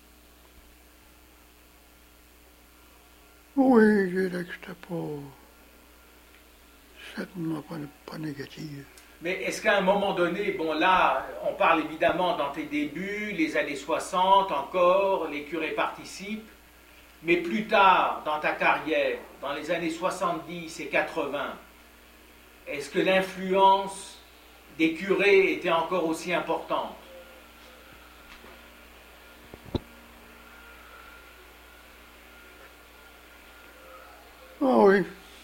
Oui, je dirais que c'était pas. Certainement pas, pas négatif. Mais est-ce qu'à un moment donné, bon là, on parle évidemment dans tes débuts, les années soixante encore, les curés participent, Mais plus tard dans ta carrière, dans les années soixante-dix et quatre-vingts, est-ce que l'influence des curés était encore aussi importante? Ah oui.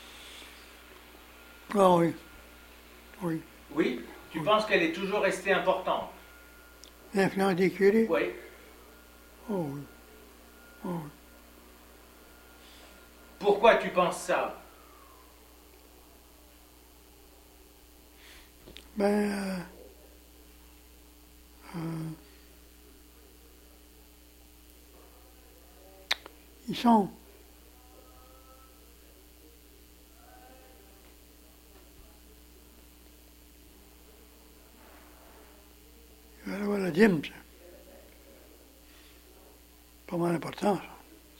Ah oui. Oui. Oui? Tu oui. penses qu'elle est toujours restée importante? L'influence des curés? Oui. Oh oui. Oh oui. Pourquoi tu penses ça? Ben, euh, euh, ils sont il va y avoir la dîme, ça. Pas mal important, ça.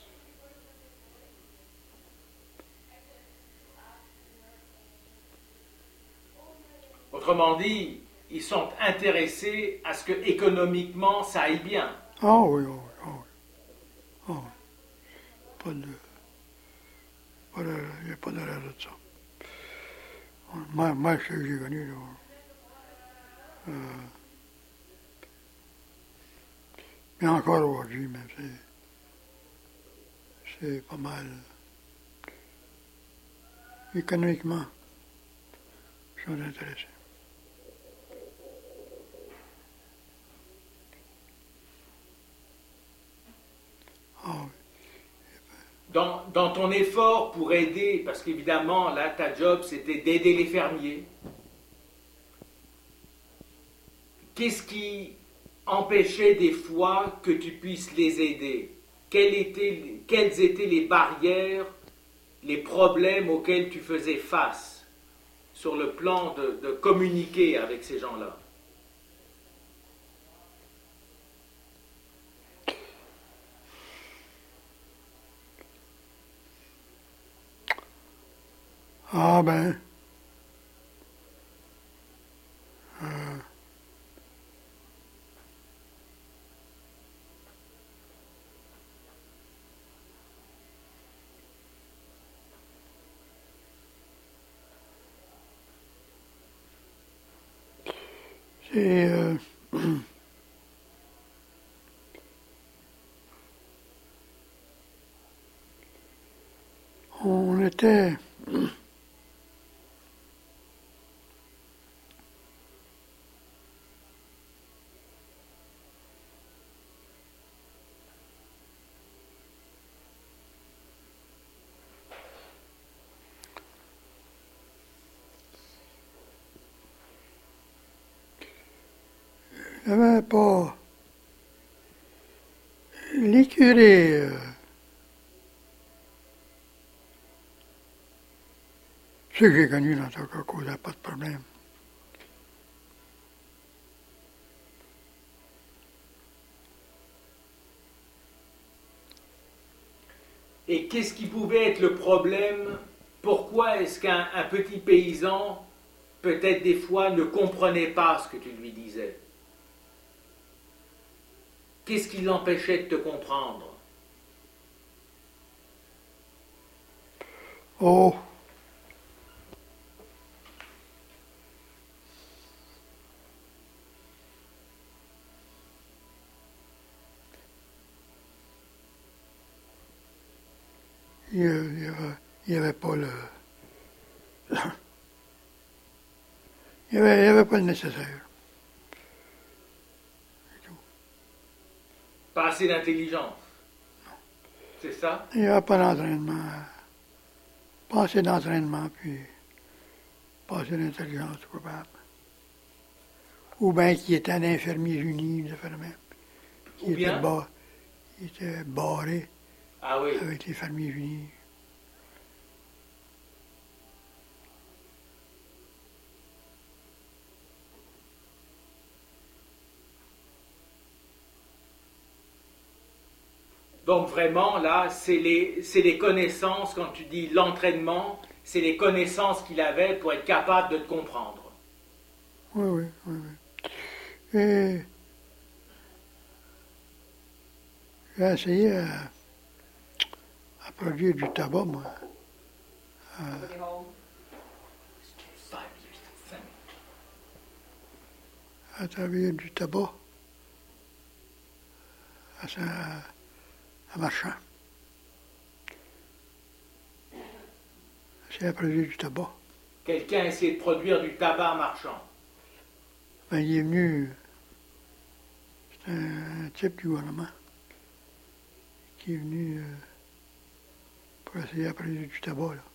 Autrement dit, ils sont intéressés à ce que économiquement ça aille bien. Ah oui, oui, oui. Ah oui. Pas de... Pas de... Il n'y a pas d'erreur de ça. Moi, moi ce que j'ai connu, là, euh, mais encore aujourd'hui, même, c'est... C'est pas mal. Économiquement, ils sont intéressés. Ah oui. Dans, dans ton effort pour aider, parce qu'évidemment, là, ta job, c'était d'aider les fermiers, qu'est-ce qui empêchait des fois que tu puisses les aider? Quelles étaient, quelles étaient les barrières, les problèmes auxquels tu faisais face sur le plan de, de communiquer avec ces gens-là? Ah ben, euh, c'est... Euh, on était... Il n'y avait pas... Les curés... Euh, ceux que j'ai connus dans ce cas causaient pas de problème. Et qu'est-ce qui pouvait être le problème? Pourquoi est-ce qu'un un petit paysan, peut-être des fois, ne comprenait pas ce que tu lui disais? Qu'est-ce qui l'empêchait de te comprendre? Oh! Il n'y avait, il y avait pas le... Il n'y avait, il y avait pas le nécessaire. Pas assez d'intelligence. C'est ça? Il n'y avait pas d'entraînement. Pas assez d'entraînement, puis pas assez d'intelligence, probable. Ou bien qui était un infirmier uni, de faire même. Qui était, bar, il était barré ah oui. avec les fermiers unis. Donc vraiment, là, c'est les, c'est les connaissances, quand tu dis l'entraînement, c'est les connaissances qu'il avait pour être capable de te comprendre. Oui, oui, oui. oui. Et j'ai essayé, euh, produire du tabac, moi. Euh, à travailler du tabac à, à, à Marchand. C'est à produire du tabac. Quelqu'un a essayé de produire du tabac marchand. Ben, il est venu, c'est un type du gouvernement qui est venu euh, pour essayer de produire du tabac. Là.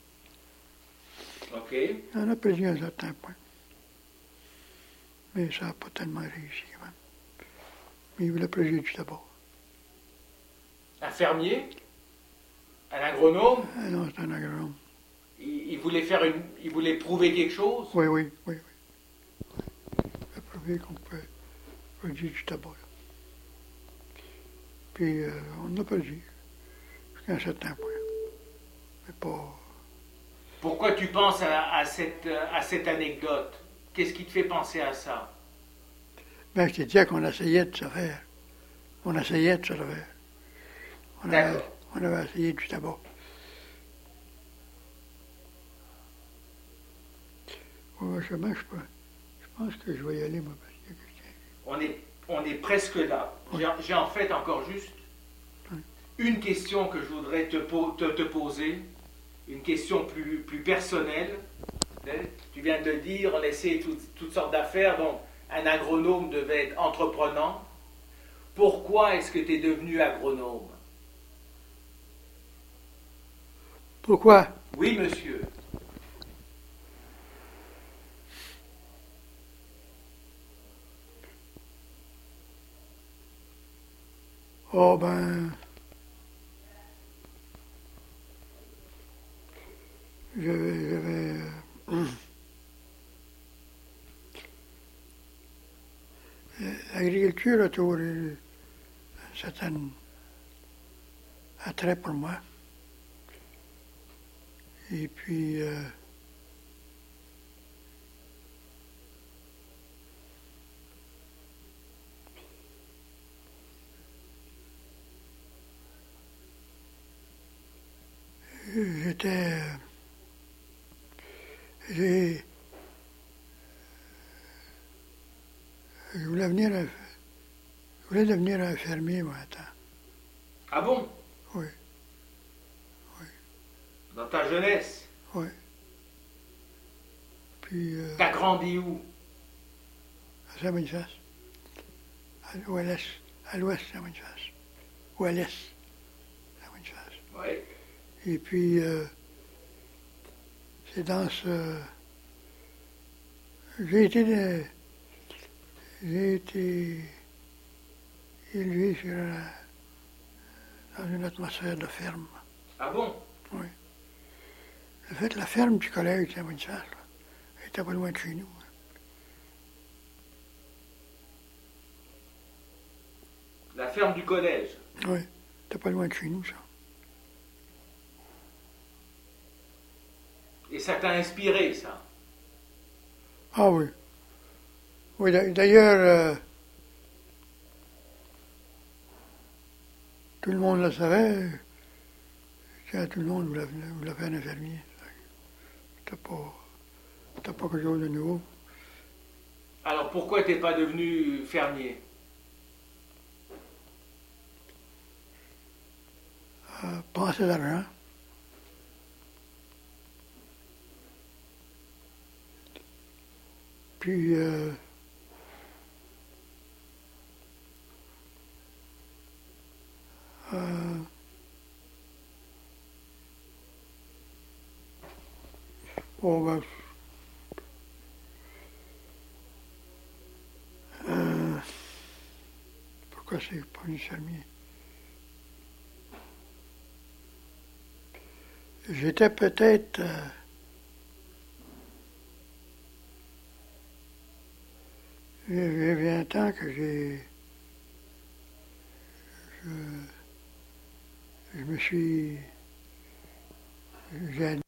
OK. Il en a produit un certain point. Mais ça n'a pas tellement réussi quand même. Mais il voulait produire du tabac. Un fermier? Un agronome? Ah non, c'est un agronome. Il, il voulait faire une, il voulait prouver quelque chose? Oui, oui, oui, oui. Il a prouvé qu'on pouvait produire du tabac. Là. Puis euh, on a produit jusqu'à un certain point. Mais pas... Pourquoi tu penses à, à, cette, à cette anecdote? Qu'est-ce qui te fait penser à ça? Ben, je te disais qu'on essayait de se faire. On essayait de se le faire. On avait, on avait essayé du tabac. Ouais, je, je, je pense que je vais y aller, moi, parce qu'il y a quelqu'un. On est, on est presque là. Oui. J'ai, j'ai en fait encore juste Oui. une question que je voudrais te, te, te poser, une question plus, plus personnelle. Tu viens de dire, on essaie tout, toutes sortes d'affaires, donc un agronome devait être entreprenant. Pourquoi est-ce que tu es devenu agronome? Pourquoi? Oui, monsieur. Oh ben, j'avais, j'avais euh, l'agriculture a toujours eu un certain attrait pour moi. Et puis, euh, j'étais, j'ai, je voulais venir, un, je voulais devenir un fermier, moi, un temps. Ah bon? Oui, Dans ta jeunesse? oui. Puis, euh, T'as grandi où? à Saint-Boniface, à l'ouest, à l'ouest de Saint-Boniface, ou à l'est de Saint-Boniface. Oui. Et puis, euh, c'est dans ce... J'ai été, de- j'ai été élevé sur la- dans une atmosphère de ferme. Ah bon? Oui. En fait, la ferme du collège de Saint-Boniface, là, elle était pas loin de chez nous. hein. La ferme du collège. Oui, c'était pas loin de chez nous, ça. Et ça t'a inspiré, ça? Ah oui. Oui, d'a- d'ailleurs, euh, tout le monde le savait, que tout le monde voulait, voulait faire un infirmier. C'était pas, c'était pas quelque chose de nouveau. Alors pourquoi t'es pas devenu fermier? Euh, pas assez d'argent. Puis, euh, euh, oh ben, euh, pourquoi c'est pas un fermier? J'étais peut-être... euh, il y avait un temps que j'ai... Je, je me suis... J'ai